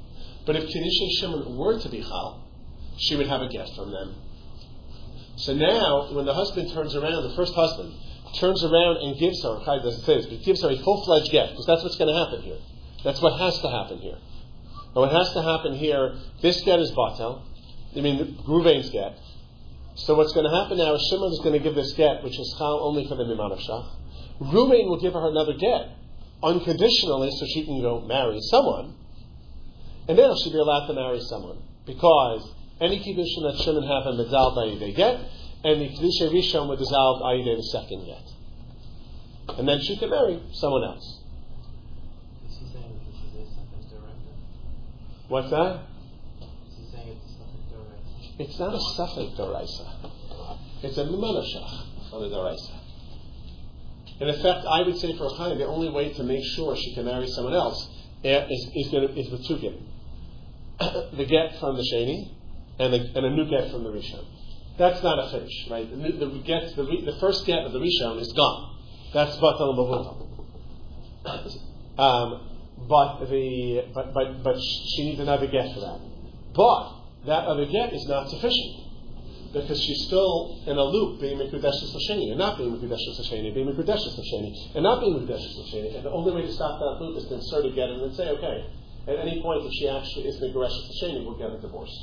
But if Kedusha Shimon were to be Chal, she would have a get from them. So now, when the husband turns around, the first husband turns around and gives her, Chai doesn't say this, but gives her a full-fledged get, because that's what's going to happen here. That's what has to happen here. And what has to happen here, this get is Batel, I mean, Ruvain's get. So what's going to happen now is Shimon is going to give this get, which is Chal only for the Miman of Shach. Ruvain will give her another get, unconditionally, so she can go marry someone. And now she'll be allowed to marry someone. Because any Kiddushin that Shimon have in Midzal Ba'idei get, and the Kedusha Rishon would dissolve Ba'idei the second get. And then she can marry someone else. Is he saying that this is something direct? What's that? Is he saying it's something direct? It's not a Safek Doraisa. It's a Mimanashach on the Doraisa. In effect, I would say for a Chaim, the only way to make sure she can marry someone else is, is, gonna, is with two get. The get from the Sheni and, the, and a new get from the Rishon. That's not a Chiddush, right? The, the, get, the, the first get of the Rishon is gone. That's Batal and Bavutal. Um, but, the, but, but, but she needs another get for that. But that other get is not sufficient. Because she's still in a loop, being Mekudeshes L'Sheni, and not being Mekudeshes L'Sheni, being Mekudeshes L'Sheni, and not being Mekudeshes L'Sheni. And the only way to stop that loop is to insert a get and then say, okay, at any point if she actually is Mekudeshes L'Sheni, we'll get a divorce.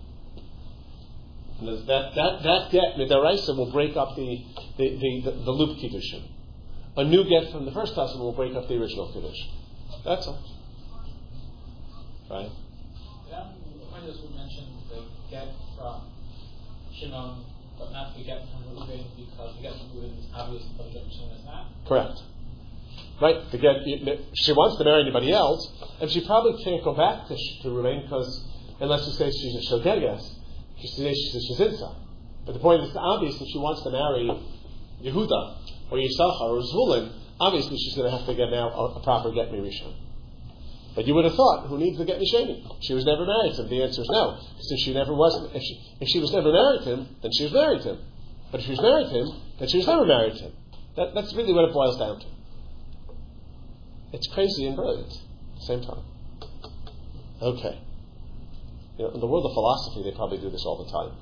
And that, that, that get, Midaraisa, will break up the, the, the, the, the loop Kiddushin. A new get from the first husband will break up the original Kiddush. That's all. Right? Yeah, I just would mention the get from Shimon, but not the get from Reuben, because the get from Reuben is obvious, but the get from Shimon is not. Correct. Right. The get, she wants to marry anybody else, and she probably can't go back to, to Reuben, because unless she says she's a Shogeges, she says she's inside. But the point is, obvious that she wants to marry Yehuda, or Yisachar, or Zvulun, obviously she's going to have to get now a, a proper get Mirishon. But you would have thought, who needs to get Misheni? She was never married to him. The answer is no. Since she never was, if she, if she was never married to him, then she was married to him. But if she was married to him, then she was never married to him. That, that's really what it boils down to. It's crazy and brilliant at the same time. Okay. You know, in the world of philosophy, they probably do this all the time.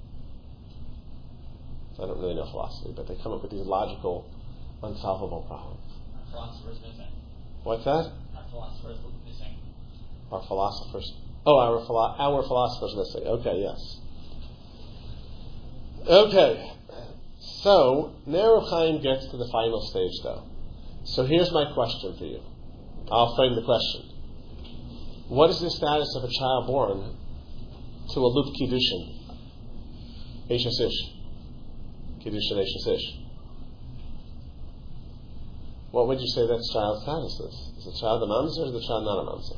I don't really know philosophy, but they come up with these logical, unsolvable problems. Our philosophers missing. What's that? Our philosophers missing. Our philosophers. Oh, our philo- our philosophers missing. Okay, yes. Okay. So, Ner Chaim gets to the final stage, though. So here's my question for you. I'll frame the question. What is the status of a child born to a loop Kiddushin? Eishes Ish. Kiddushin Eishes Ish. What would you say that child's status is? Is the child a mamzer or is the child not a mamzer?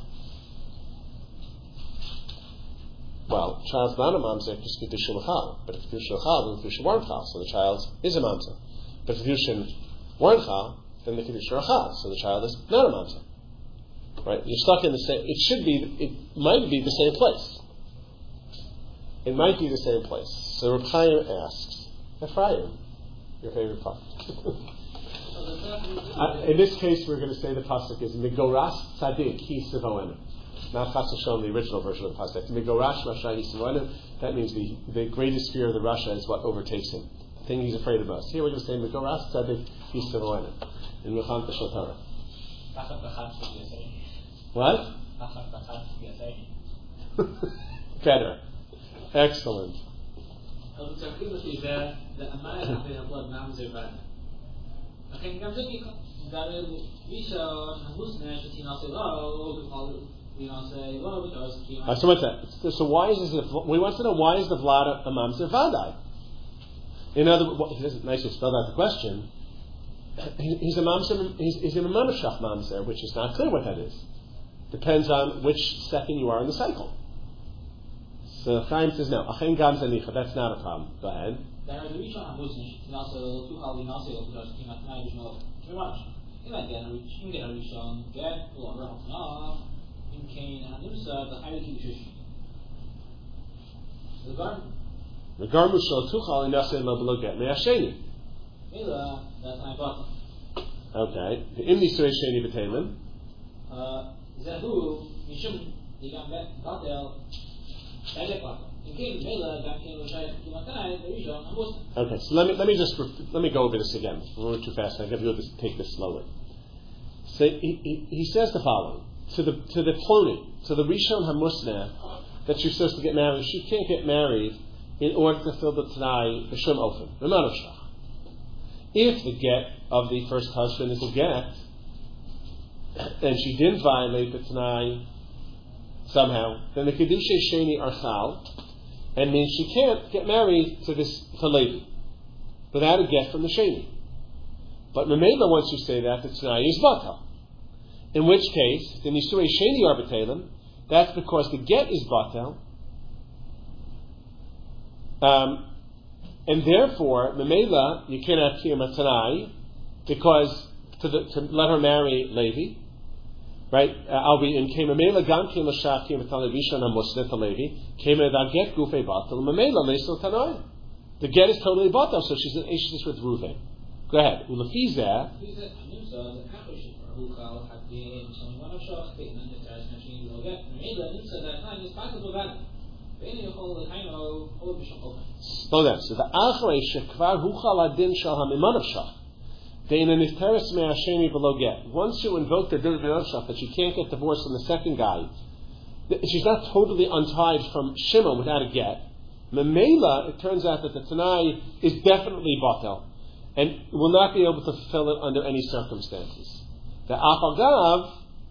Well, the child's not a mamzer because Kiddushin L'chal. But if Kiddushin L'chal, then Kiddushin weren't chal, so the child is a mamzer. But if Kiddushin weren't chal, then the Kiddushin are chal, so the child is not a mamzer. Right? You're stuck in the same. It should be. It might be the same place. It might be the same place. So Reb Chaim asks, Ephraim, your favorite part. uh, in this case, we're going to say the pasuk is Migoras Tzadik Hi Sivoenu. Not Chas V'Shalom, the original version of the pasuk. Migorash Rasha Hi Sivoenu. That means the, the greatest fear of the Rasha is what overtakes him. The thing he's afraid of most. Here we're going to say Migoras Tzadik Hi Sivoenu in Mechant Shel What? Better. Excellent. Uh, so what's that? So, so why is this? A, we want to know why is the vlad a mamzer vadai? In other words, well, he doesn't nicely spell out the question. He, he's a mamzer. He's, he's a mamashach mamzer, which is not clear what that is. Depends on which second you are in the cycle. So Chaim says no. Achen gam zanicha. That's not a problem. Go ahead. Regarmu shel tuchal inase lo b'lo get me'asheni. Okay. The imni surei sheni b'teilim. the young bet, Batel, Edek Batel. In case Mela, that came with Kimatai, the Rishon, and Muslim. Okay, so let me let me just let me go over this again. We're too fast. I give you to take this slowly. So he, he, he says the following to the to the Ploni, to the Rishon Hamusneh, that you're supposed to get married. She can't get married in order to fulfill the Tanai B'Shem Ofen. If the get of the first husband is a get, and she didn't violate the Tanai somehow, then the Kedushay Sheni are Chal, and means she can't get married to this to Levi without a get from the Sheni. But Memela, once you say that, the Tanai is Batal. In which case, the Nisui Sheni Arbitalim, that's because the get is Batal, um, and therefore, Memela, you cannot Kiyam a Tanai, because to, the, to let her marry Levi, right? I'll be in Kemamela Gam Kim Lashach Kim Television and Muslim Levi. Kema that get Gufe Batal Mamela Lesel Tanai. The get is totally Batal, so she's an Ashes with Ruvain. Go ahead. Ulafizah. Slow down. So the Achrei Shekvar Huchal Adin Shal HaMiman Avshach. Once you invoke the din of that she can't get divorced from the second guy, she's not totally untied from Shimon without a get. Memela, it turns out that the Tanai is definitely batel and will not be able to fulfill it under any circumstances. The Apagav.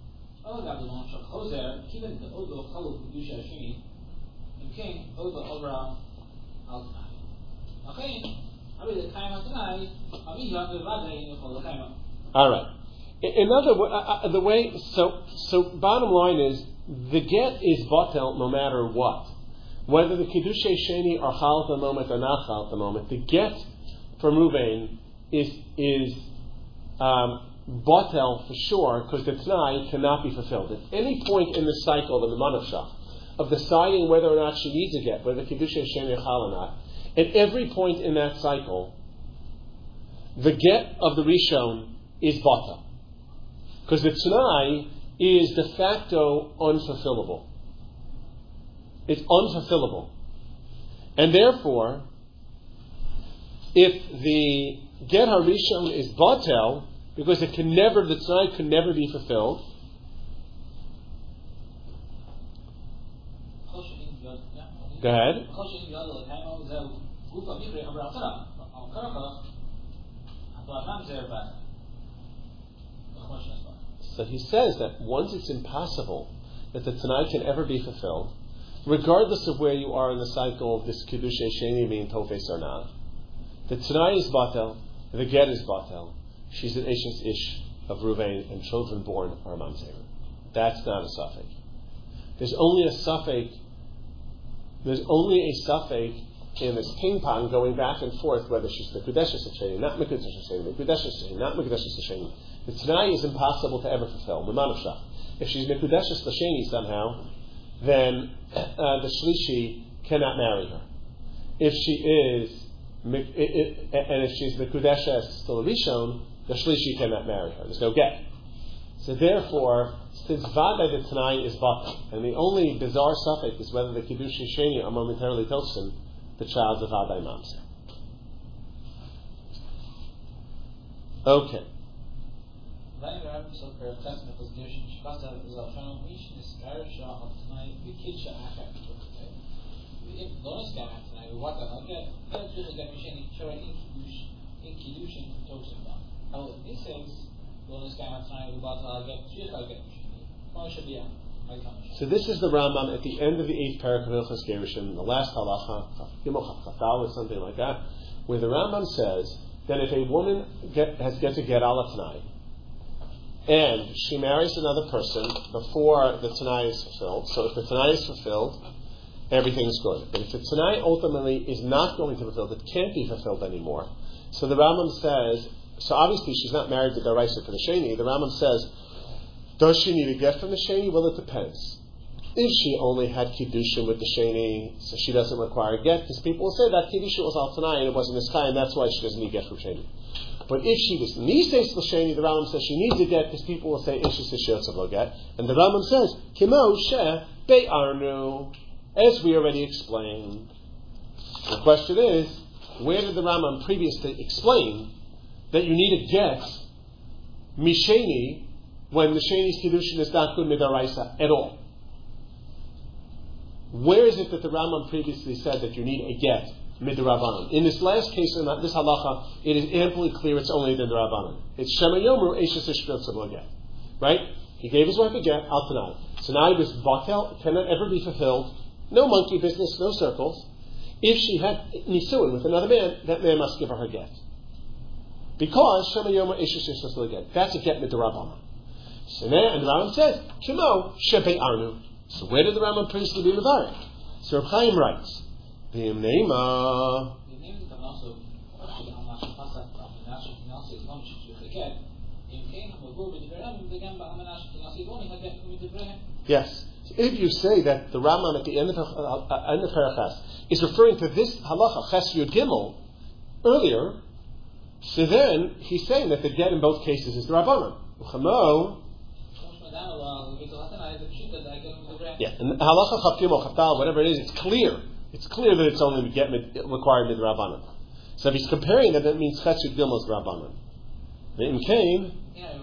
All right. In other words, uh, the way so so bottom line is the get is batel no matter what, whether the kiddushay sheni are chal at the moment or not chal at the moment. The get from Ruvain is is um, batel for sure because the t'nai cannot be fulfilled at any point in the cycle of the manavshach of deciding whether or not she needs a get, whether the kiddushay sheni are chal or not. At every point in that cycle, the get of the Rishon is Bata. Because the T'nai is de facto unfulfillable. It's unfulfillable. And therefore, if the get HaRishon is Batel, because it can never, the T'nai can never be fulfilled, go ahead. So he says that once it's impossible that the Tanai can ever be fulfilled, regardless of where you are in the cycle of this Kiddushay Sheni being Tofes or not, the Tanai is Batel, the Get is Batel, she's an Eshes Ish of Ruvain, and children born are Mamzer. That's not a Safek. There's only a Safek, there's only a Safek in this ping pong going back and forth whether she's Mekudeshes Sheni, not Mekudeshes Sheni, Mekudeshes Sheni, not Mekudeshes Sheni. The Tanai is impossible to ever fulfill. Mimanavshach. If she's Mekudeshes Sheni somehow, then uh, the Shlishi cannot marry her. If she is, and if she's Mekudeshes still a Rishon, the Shlishi cannot marry her. There's no get. So therefore, since Vadai the Tanai is Batal, and the only bizarre suffix is whether the Kiddushi Sheni are momentarily Tosin, the child's of Vadai Mamzer. Okay. So this is the Rambam at the end of the eighth parak of Hilchos Gerushin, the last halacha, or something like that, where the Rambam says that if a woman get, has gets a get ala Tanai, and she marries another person before the Tanai is fulfilled, so if the Tanai is fulfilled, everything's good. But if the Tanai ultimately is not going to be fulfilled, it can't be fulfilled anymore. So the Rambam says, so obviously she's not married to Daraisa for the Sheni. The Rambam says, does she need a get from the Sheni? Well, it depends. If she only had kiddushin with the sheni, so she doesn't require a get, because people will say that kiddushin was al tanai and it wasn't niskayim, and that's why she doesn't need get from sheni. But if she was nises l'sheni, the Rambam says she needs a get, because people will say ishis ishiyotzav lo get, and the Rambam says kimo she be'arnu, as we already explained. The question is, where did the Rambam previously explain that you need a get misheni when the sheni's kiddushin is not good midaraisa at all? Where is it that the Rambam previously said that you need a get midrabanan? In this last case, in this halacha, it is amply clear it's only the drabanan. It's shema yomru eishes ishbirtzim get. Right? He gave his wife a get al tanai. So now this batel cannot ever be fulfilled. No monkey business, no circles. If she had nisuin with another man, that man must give her her get. Because shema yomru eishes ishbirtzim get. That's a get midrabanan. So now, and the Rambam says, kimo shebe arnu. So where did the Rambam previously be mevarik? So Reb Chaim writes, V'im neima. Yes. So if you say that the Rambam at the end of uh, end of Parakhas is referring to this halacha Ches Yud Gimel earlier, so then he's saying that the get in both cases is the Rabbanan. Uchamo. Yeah, and halacha chafkim or chaftal, whatever it is, it's clear. It's clear that it's only get mid, required mid rabbanan. So if he's comparing that, that means Ches Yud Gimel is rabbanan. In Cain,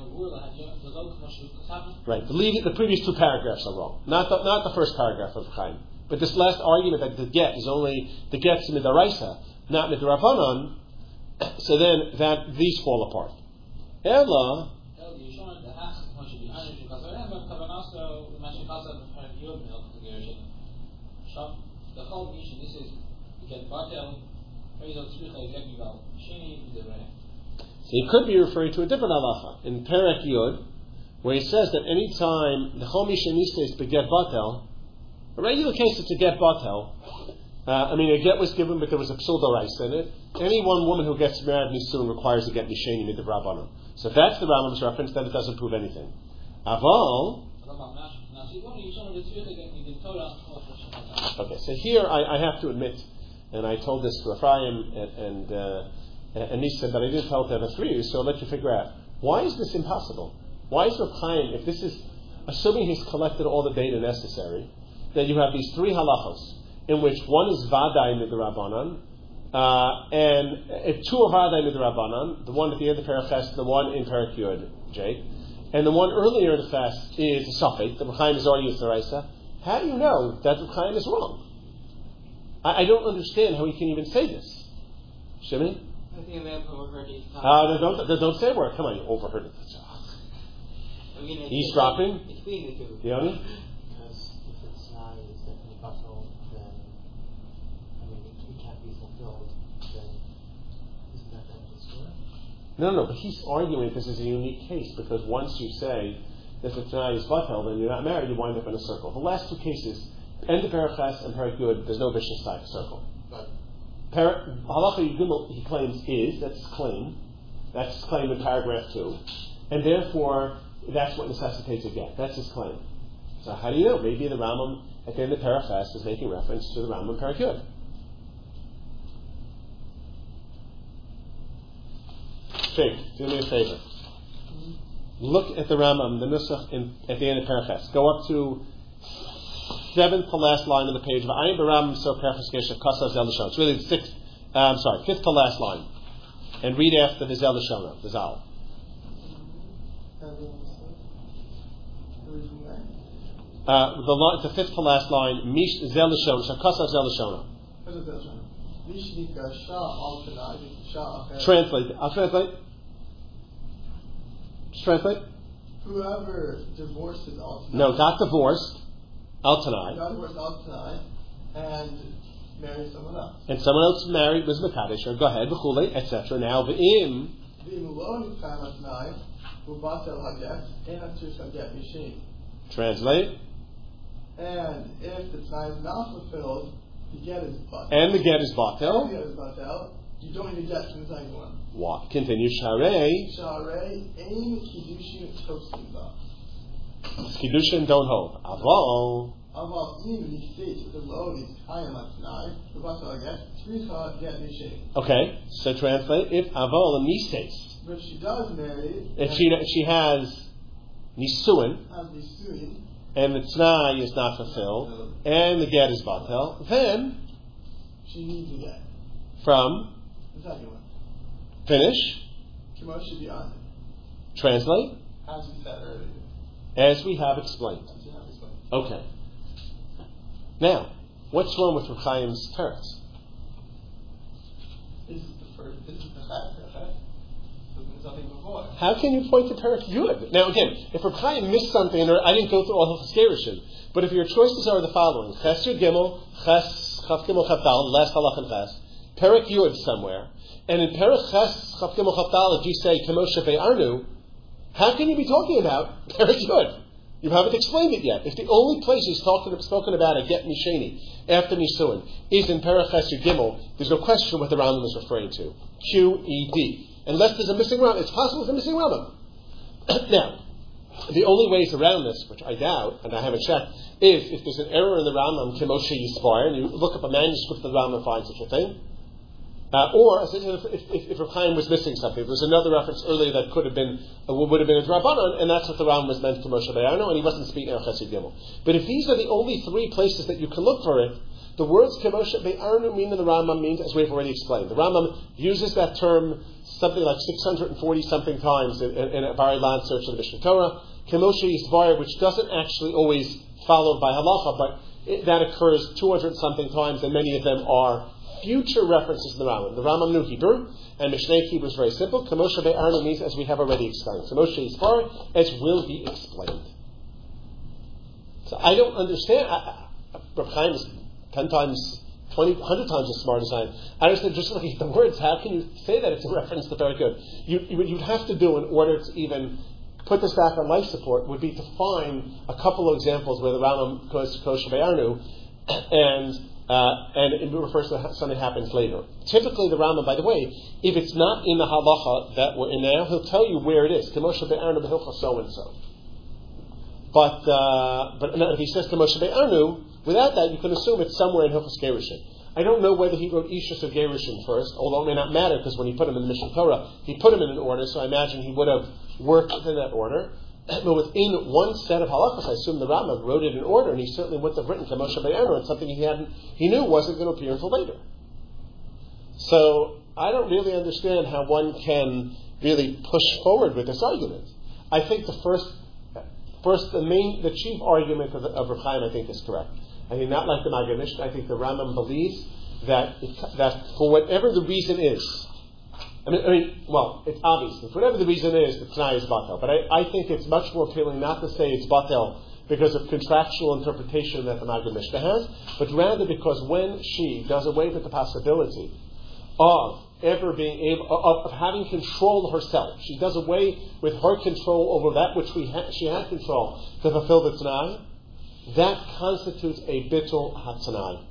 right? The, lead, the previous two paragraphs are wrong. Not the, not the first paragraph of Chaim, but this last argument that the get is only the get's midaraisa, not midrabanan. So then that these fall apart. Ella. So he could be referring to a different halacha in Perek Yud, where he says that any time the chol misheniste is beget batel, a regular case it's a get batel. Uh, I mean, a get was given, but there was a psul d'oraisa in it. Any one woman who gets married nisun requires a get misheni mid rabbanon. So if that's the Rambam's reference, then it doesn't prove anything. Aval. Okay, so here I, I have to admit, and I told this to Ephraim and and, uh, and Nisa, but I didn't tell it to the three, so I'll let you figure out. Why is this impossible? Why is Reb Chaim, if this is, assuming he's collected all the data necessary, that you have these three halachos, in which one is Vadai Midrabanan, uh, and if two are Vadai Midrabanan, the one at the end of Parakhas, the one in Perek Yud, Jake, and the one earlier in the fast is a Safek, the Reb Chaim is already with the Raisa. How do you know that Reb Chaim is wrong? I, I don't understand how he can even say this. Shimon? I think I may have overheard it. Uh, don't, don't, don't say a word. Come on, you overheard it. I mean, He's dropping? Between the two. The other? Because if it's not, it's definitely possible, then, I mean, it, it can't be fulfilled, then isn't that then just correct? No, no, but he's arguing this is a unique case, because once you say that the Tanai is Batel, then you're not married, you wind up in a circle. The last two cases, end of Parakhas and Perek Yud, there's no vicious type circle. But Halacha Yudgimel, he claims, is, that's his claim. That's his claim in paragraph two. And therefore, that's what necessitates a get. That's his claim. So how do you know? Maybe the Rambam at the end of Parakhas is making reference to the Rambam Perek Yud. Fig, do me a favor. Look at the Rambam, the Nusach in, at the end of Parakhas. Go up to seventh to last line of the page. V'ayin b'Rambam so Parakhas Kasav Zel Lashon. It's really the sixth, uh, I'm sorry, fifth to last line. And read after the Zel Lashon, the Zal. Uh, the, line, the fifth to last line, Mish Zel Lashon, Shakasav Zel Lashon. Translate. I'll translate. Just translate. Whoever divorces al tanai. No, got divorced. Al tanai. Got divorced al tanai and married someone else. And someone else married was Mekadesh, or go ahead, v'chulei, et cetera. Now, v'im. V'im lo nifkam al tanai, u'batel haget, and atus haget mishim. Translate. And if the tanai is not fulfilled, the get is batel. And the get is batel. The get is batel. You don't need to get from the second one. What? Continue. Sharei. Sharei ein kiddushin toskin ba. Kiddushin don't hold. Aval. Aval im nifit below the Kayam Atnai, the Batal Get, Tzricha Get Nishei. Okay, so translate, if Aval Mises, But she does marry. if she, she has Nisuin, Has Nisuin. and the T'nai is not fulfilled, and the Get is Batel, then She needs a get. from, The second one. finish, Kimo should be on. translate, As we said earlier. as we have explained. As we have explained. Okay. Now, what's wrong with Reb Chaim's teretz? This is the first. This is the chet. The chet. There's nothing before. How can you point to Perek Yud? Now again, if Reb Chaim missed something, or I didn't go through all of Cheskerishim, but if your choices are the following: Ches Yud Gimel, Ches Chaf Gimel Chaf Dal, last halach and Ches, Perek Yud somewhere, and in Perek Ches Chaf Gimel Chaf Dal, if you say Kemoshe Ve'arnu, how can you be talking about Perek Yud? You haven't explained it yet. If the only place he's talking, spoken about a get misheni after nisuin is in Perek Ches Yud Gimel, there's no question what the Rambam is referring to. Q E D. Unless there's a missing Rambam. It's possible there's a missing Rambam. Now, the only ways around this, which I doubt, and I haven't checked, is if there's an error in the Rambam, Kemoshe Yisbar, and you look up a manuscript of the Rambam and find such a thing. Uh, or if, if, if, if Reb Chaim was missing something, there's another reference earlier that could have been uh, would have been a Drabanan, and that's what the Rambam was meant to Moshe Be'arno, and he wasn't speaking of Ches Yud Gimel. But if these are the only three places that you can look for it, the words Kemoshe Be'arno mean in the Rambam means, as we've already explained. The Rambam uses that term something like six hundred forty something times in, in, in a very long search of the Mishnah Torah. Kemoshe Yisbar, which doesn't actually always follow by halacha, but it, that occurs two hundred something times, and many of them are future references in the Rambam. The Rambam knew Hebrew, and Mishneh Hebrew is very simple. Kemoshe Be'arnu means, as we have already explained. Kemoshe Yisbar, as will be explained. So I don't understand. Reb Chaim is ten times, twenty, one hundred times as smart as I am. I understand just looking at the words. How can you say that it's a reference to very good? You, you, what you'd have to do in order to even put this back on life support would be to find a couple of examples where the Rambam goes to Kemoshe Be'arnu, and Uh, and it refers to something that happens later. Typically, the Rambam, by the way, if it's not in the halacha that we're in now, he'll tell you where it is. Kemoshe Be'arnu b'hilcha so and so. But uh, but if he says Kemoshe Be'arnu, without that, you can assume it's somewhere in Hilchos Gerushin. I don't know whether he wrote Ishus or Gerushin first, although it may not matter because when he put him in the Mishnah Torah, he put him in an order. So I imagine he would have worked within that order. But within one set of halachas, I assume the Rambam wrote it in order, and he certainly wouldn't have written Kemoshe Be'arnu on something he hadn't, he knew wasn't going to appear until later. So I don't really understand how one can really push forward with this argument. I think the first, first the main, the chief argument of, the, of Reb Chaim, I think, is correct. I think not like the Maggid Mishnah. I think the Rambam believes that it, that for whatever the reason is. I mean, I mean, well, it's obvious. If whatever the reason is, the T'nai is batel. But I, I think it's much more appealing not to say it's batel because of contractual interpretation that the Maggid Mishnah has, but rather because when she does away with the possibility of ever being able, of, of having control herself, she does away with her control over that which we ha- she had control to fulfill the T'nai, that constitutes a bittul haTanai.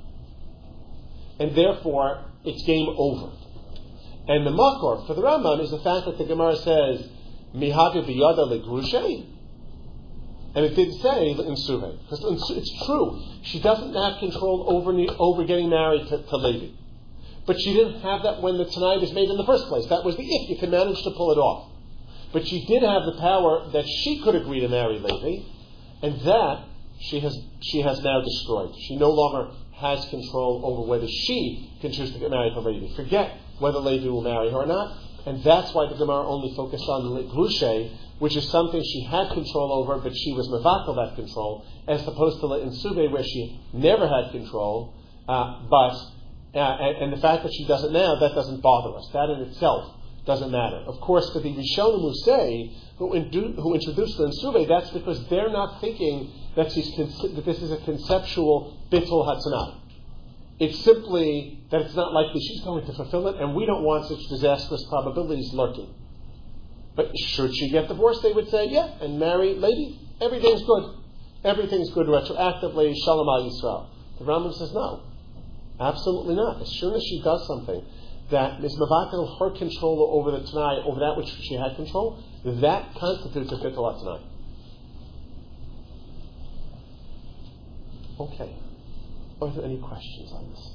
And therefore, it's game over. And the makor for the Rambam is the fact that the Gemara says mihadu biyada legrushe, and it did say in Suve, because it's true she doesn't have control over over getting married to, to Levi, but she didn't have that when the Tanai was made in the first place. That was the if you could manage to pull it off, but she did have the power that she could agree to marry Levi, and that she has she has now destroyed. She no longer has control over whether she can choose to get married to Levi. Forget whether Levi will marry her or not. And that's why the Gemara only focused on the Grushe, which is something she had control over, but she was mevatel that control, as opposed to in Suve, where she never had control, uh, but, uh, and, and the fact that she doesn't now, that doesn't bother us. That in itself doesn't matter. Of course, for the Rishonim who say, who, indu- who introduced her in Suve, that's because they're not thinking that, she's con- that this is a conceptual bittul hatanai. It's simply that it's not likely she's going to fulfill it, and we don't want such disastrous probabilities lurking. But should she get divorced, they would say, yeah, and marry lady, everything's good. Everything's good retroactively, Shalom al Yisrael. The Rambam says no. Absolutely not. As soon as she does something that is mevatel her control over the Tanai, over that which she had control, that constitutes a bittul hatanai. Okay. Are there any questions on this?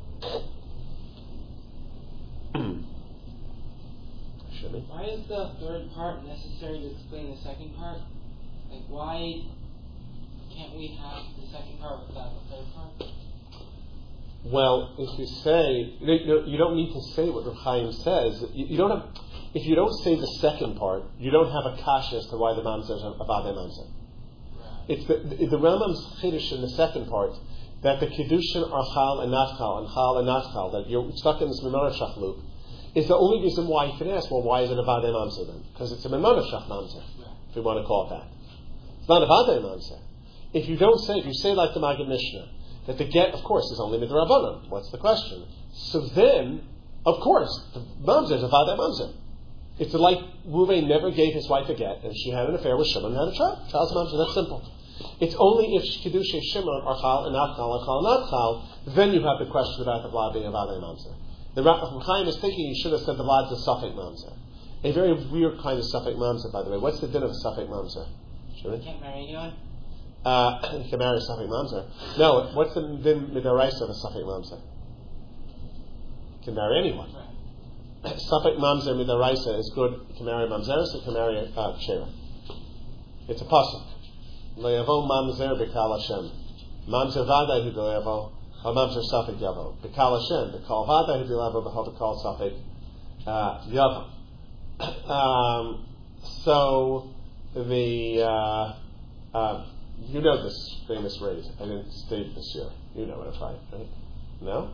Shimmy? Why is the third part necessary to explain the second part? Like, why can't we have the second part without the third part? Well, if you say, you, you don't need to say what Rav Chaim says. You, you don't have, if you don't say the second part, you don't have a kasha as to why the mamzer is a vadei mamzer. It's the, the, the Rambam's chiddush in the second part that the kiddushin are chal and not chal, and chal and not chal, that you're stuck in this menorah loop, is the only reason why you can ask, well, why is it a vadei mamzer then? Because it's a menorah mamzer, if we want to call it that. It's not a vadei mamzer. If you don't say, if you say like the Maggid Mishnah, that the get, of course, is only midrabanan. What's the question? So then, of course, the mamzer is a vadei mamzer. It's like Reuven never gave his wife a get, and she had an affair with Shimon and had a child. Child's mamzer. That's simple. It's only if Kiddushay Shimon are chal and not chal and chal and not chal, then you have the question about the vlad being a vadei mamzer. The Rav Chaim is thinking you should have said the vlad's a suffix mamzer. A very weird kind of suffix mamzer, by the way. What's the din of a suffix mamzer? You can't marry anyone? Uh, you can marry a suffix mamzer. No, what's the din midaraisa of a suffix mamzer? You can marry anyone. Right. Suffix mamzer midaraisa is good. You can marry a mamzeris, you can marry a uh, shera. It's a pasuk. Lo yavo mamzer b'kal Hashem. Mamzer vada hu lo yavo. Or mamzer suffix yavo. B'kal Hashem. B'kal vada hu lo yavo. B'kal b'kal suffix yavo. Um, so the uh, uh, you know this famous phrase. I didn't state this year. You know it, right? Right? No.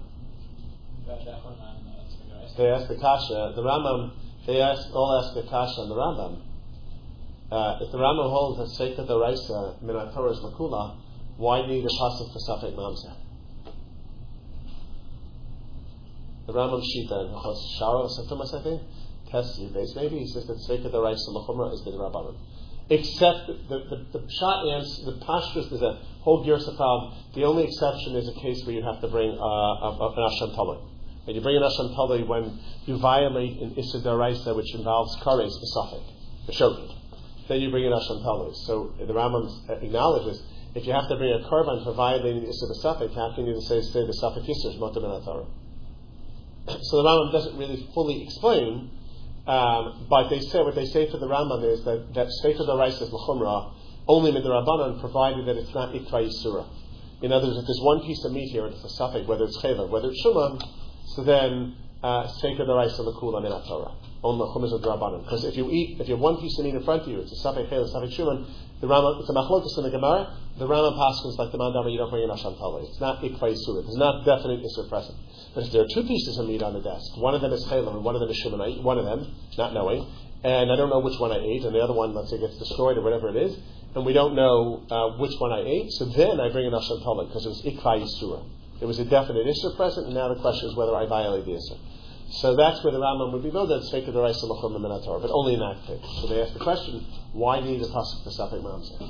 They asked the kasha. The Rambam. They asked all asked the kasha on the Rambam. Uh, if the Rambam holds that Seika D'Oraisa Min Torah is Lakula, why do you need a pasuk for Safek Mamzer? The Rambam Shita in Chos Shara Satumas, I think, tests you base. Maybe he says that Seika D'Oraisa Lachumra is the Rabbanon. Except the the the, the shot answer, the pashtus is a whole gear safab. The only exception is a case where you have to bring uh, a, a, an Asham Talai. And you bring an Asham Talai when you violate an Issa D'Oraisa, which involves kares the Safek, the Shokit. Then you bring in Asham Talus. So the Rambam acknowledges if you have to bring a korban for violating the Issa B'Safek, how can you say, say the Safek Issa is Motam and Torah? So the Rambam doesn't really fully explain, um, but they say what they say for the Rambam is that that Sefer D'Oraisa is L'chumra only midrabanan, provided that it's not Ikra Yisura. In other words, if there's one piece of meat here and it's a Safek, whether it's Chayla, whether it's Shuman, so then Sefer D'Oraisa L'Kula Min Torah. On the chumash of the Rabbanon, because if you eat, if you have one piece of meat in front of you, it's a safek chayil, safek shuman. The Rambam, it's a machlokas in the Gemara. The Rambam paskins like the mandama, you don't bring an asham talei. It's not ikva yisura. There's not definite isur present. But if there are two pieces of meat on the desk, one of them is chayil and one of them is shuman, I eat one of them, not knowing, and I don't know which one I ate, and the other one, let's say, gets destroyed or whatever it is, and we don't know uh, which one I ate. So then I bring an asham talei because it was ikva yisura. There was a definite isur present, and now the question is whether I violate the isur. So that's where the Rambam would be voted Seika D'Oraisa L'chumra Min Torah, but only in that case. So they ask the question, why do you need a pasuk for Safek Mamzer?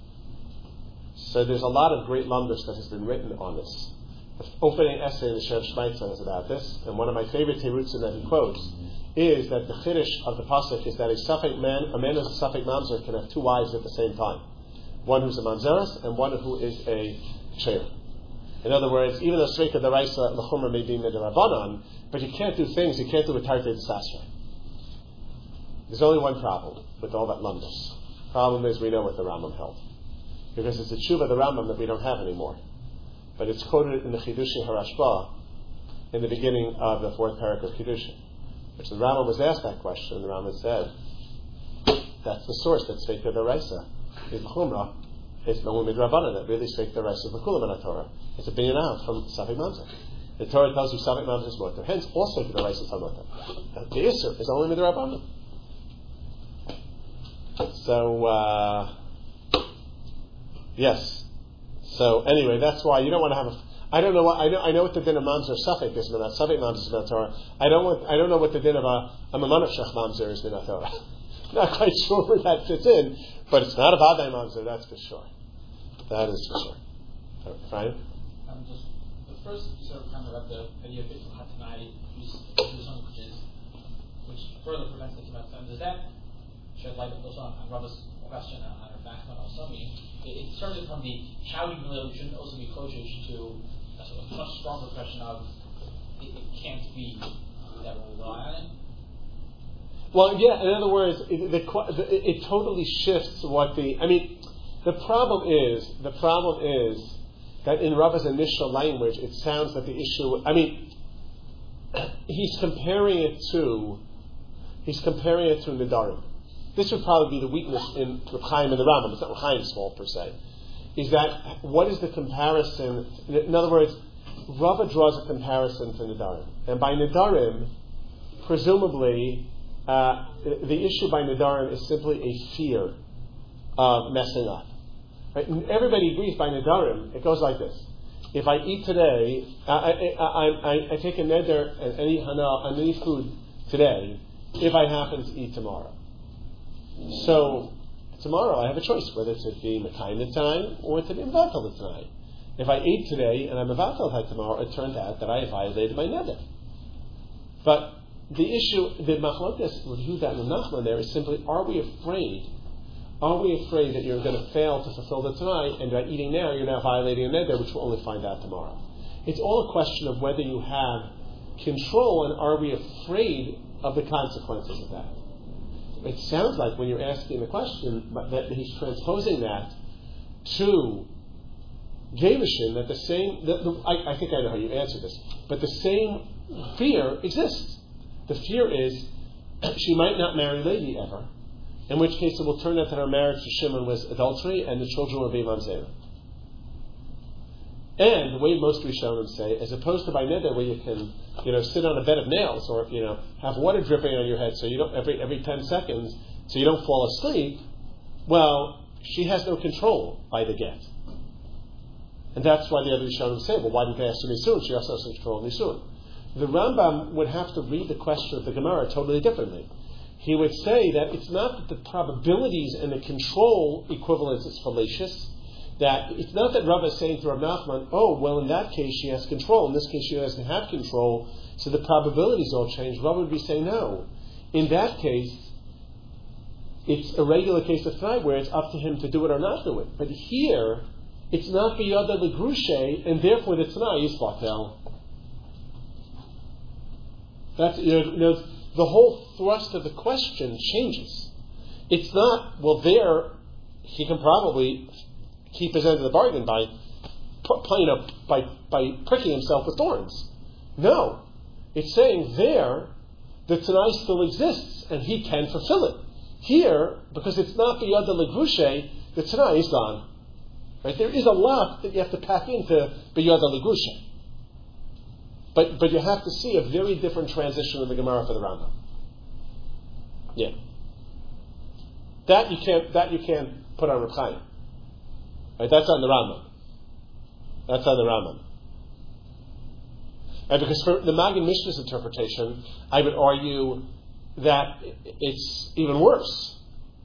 So there's a lot of great lumdus that has been written on this. The opening essay in the Shem Shmaitza is about this, and one of my favorite terutzim that he quotes is that the chiddush of the pasuk is that a Safek man, a man who's a Safek Mamzer can have two wives at the same time, one who's a Mamzeres and one who is a Ksher. In other words, even though Seika D'Oraisa L'chumra may be midrabanan, but you can't do things, you can't do a Tartei D'Sasra. There's only one problem with all that lumdus. Problem is we know what the Rambam held. Because it's a tshuva of the Rambam that we don't have anymore. But it's quoted in the Chidushei HaRashba in the beginning of the fourth parak of Kiddushin, which the Rambam was asked that question, and the Rambam said, that's the source that Seika D'Oraisa is L'chumra. It's the only midrabanan that really Seika D'Oraisa is L'kula Min Torah. It's a binyan out from Safek Mamzer. The Torah tells you Safek Mamzer is Motor. Hence, also Seika D'Oraisa is Motor. The Isser is only midrabanan. So, uh, yes. So anyway, that's why you don't want to have a. I don't know what I know. I know what the din of Mamzer Safek is. Not Safek Mamzer is Min Torah. I don't want. I don't know what the din of a a Mamanavshach Mamzer is Min Torah. Not quite sure where that fits in, but it's not a Vadai Mamzer. That's for sure. That is for sure. Right? Um, just the first sort of comment about the idea of Bittul Hatanai, which is which further prevents the Kimat Does that shed light also on, on Rava's question on, on her back on Osomi. It, it started from the how do you know it shouldn't also be koshish to a sort of much stronger question of it, it can't be that we rely on it. Well, yeah. In other words, it, the, the, it totally shifts what the. I mean, the problem is the problem is that in Rava's initial language, it sounds that the issue. I mean, he's comparing it to. He's comparing it to Nidarim. This would probably be the weakness in Reb Chaim and the Rambam. It's not Reb Chaim's fault per se. Is that what is the comparison? In other words, Rava draws a comparison to Nidarim, and by Nidarim, presumably, uh, the issue by Nidarim is simply a fear of messing up. Right? And everybody agrees by Nidarim. It goes like this: if I eat today, I, I, I, I, I take a neder and any hana on any food today, if I happen to eat tomorrow. So tomorrow I have a choice whether to be Mekayim the time or to be Mevatel the time. If I ate today and I'm Mevatel tomorrow, it turned out that I violated my neder. But the issue, the Machlokes review that in Nachman there is simply: are we afraid? Are we afraid that you're going to fail to fulfill the tonight, and by eating now you're now violating a neder, which we'll only find out tomorrow? It's all a question of whether you have control, and are we afraid of the consequences of that? It sounds like when you're asking the question that he's transposing that to Gerushin, that the same, the, the, I, I think I know how you answer this, but the same fear exists. The fear is she might not marry Levi ever, in which case it will turn out that her marriage to Shimon was adultery and the children will be mamzer. And the way most Rishonim say, as opposed to by neder where you can, you know, sit on a bed of nails or, you know, have water dripping on your head so you don't every every ten seconds so you don't fall asleep. Well, she has no control by the get, and that's why the other Rishonim say, well, why didn't they ask her Nisun? She also has control of Nisun. The Rambam would have to read the question of the Gemara totally differently. He would say that it's not that the probabilities and the control equivalence is fallacious. That it's not that Rav is saying to Rav Nachman, oh, well, in that case she has control, in this case she doesn't have control, so the probabilities all change. Rav would be saying, no. In that case, it's a regular case of Tanai where it's up to him to do it or not do it. But here, it's not biyada legrushe, and therefore the Tanai is batel. That's, you know, you know, the whole thrust of the question changes. It's not, well, there, he can probably keep his end of the bargain by playing up, by by pricking himself with thorns. No, it's saying there the Tanai still exists and he can fulfill it. Here, because it's not biyada legrushe, the Tanai is gone. Right? There is a lot that you have to pack into biyada legrushe, but but you have to see a very different transition in the Gemara for the Rambam. Yeah, that you can't that you can't put on Reb Chaim. Right, that's on the Rambam. That's on the Rambam. And because for the Maggid Mishnah's interpretation, I would argue that it's even worse.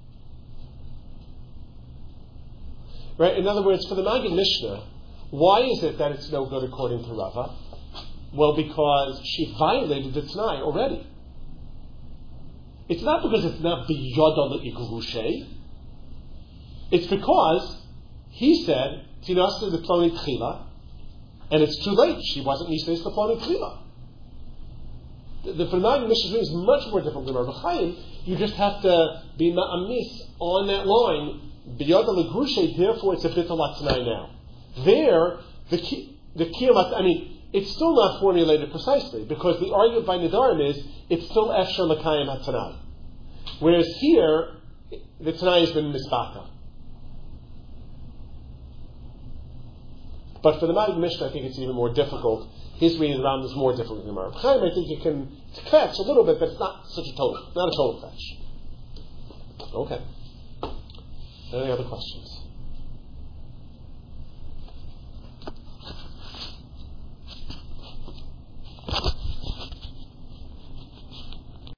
Right? In other words, for the Maggid Mishnah, why is it that it's no good according to Rava? Well, because she violated the Tanai already. It's not because it's not biyada le'igurushe. It's because he said, Tinasta the Ploni Tchila, and it's too late. She wasn't Nisais the Ploni Tchila. The Fernand Mishnah is much more difficult than Reb Chaim. You just have to be ma'amis on that line, biyada legrushe, therefore it's a bit Tanai now. There, the the Kiyamat, I mean, it's still not formulated precisely, because the argument by Nidarim is, it's still Efshar L'Kayim HaTanai. Whereas here, the Tanai has been misbaka. But for the Maggid Mishnah, I think it's even more difficult. His reading of the Rambam is more difficult than the Rambam. Chaim, I think you can catch a little bit, but it's not such a total, not a total catch. Okay. Any other questions?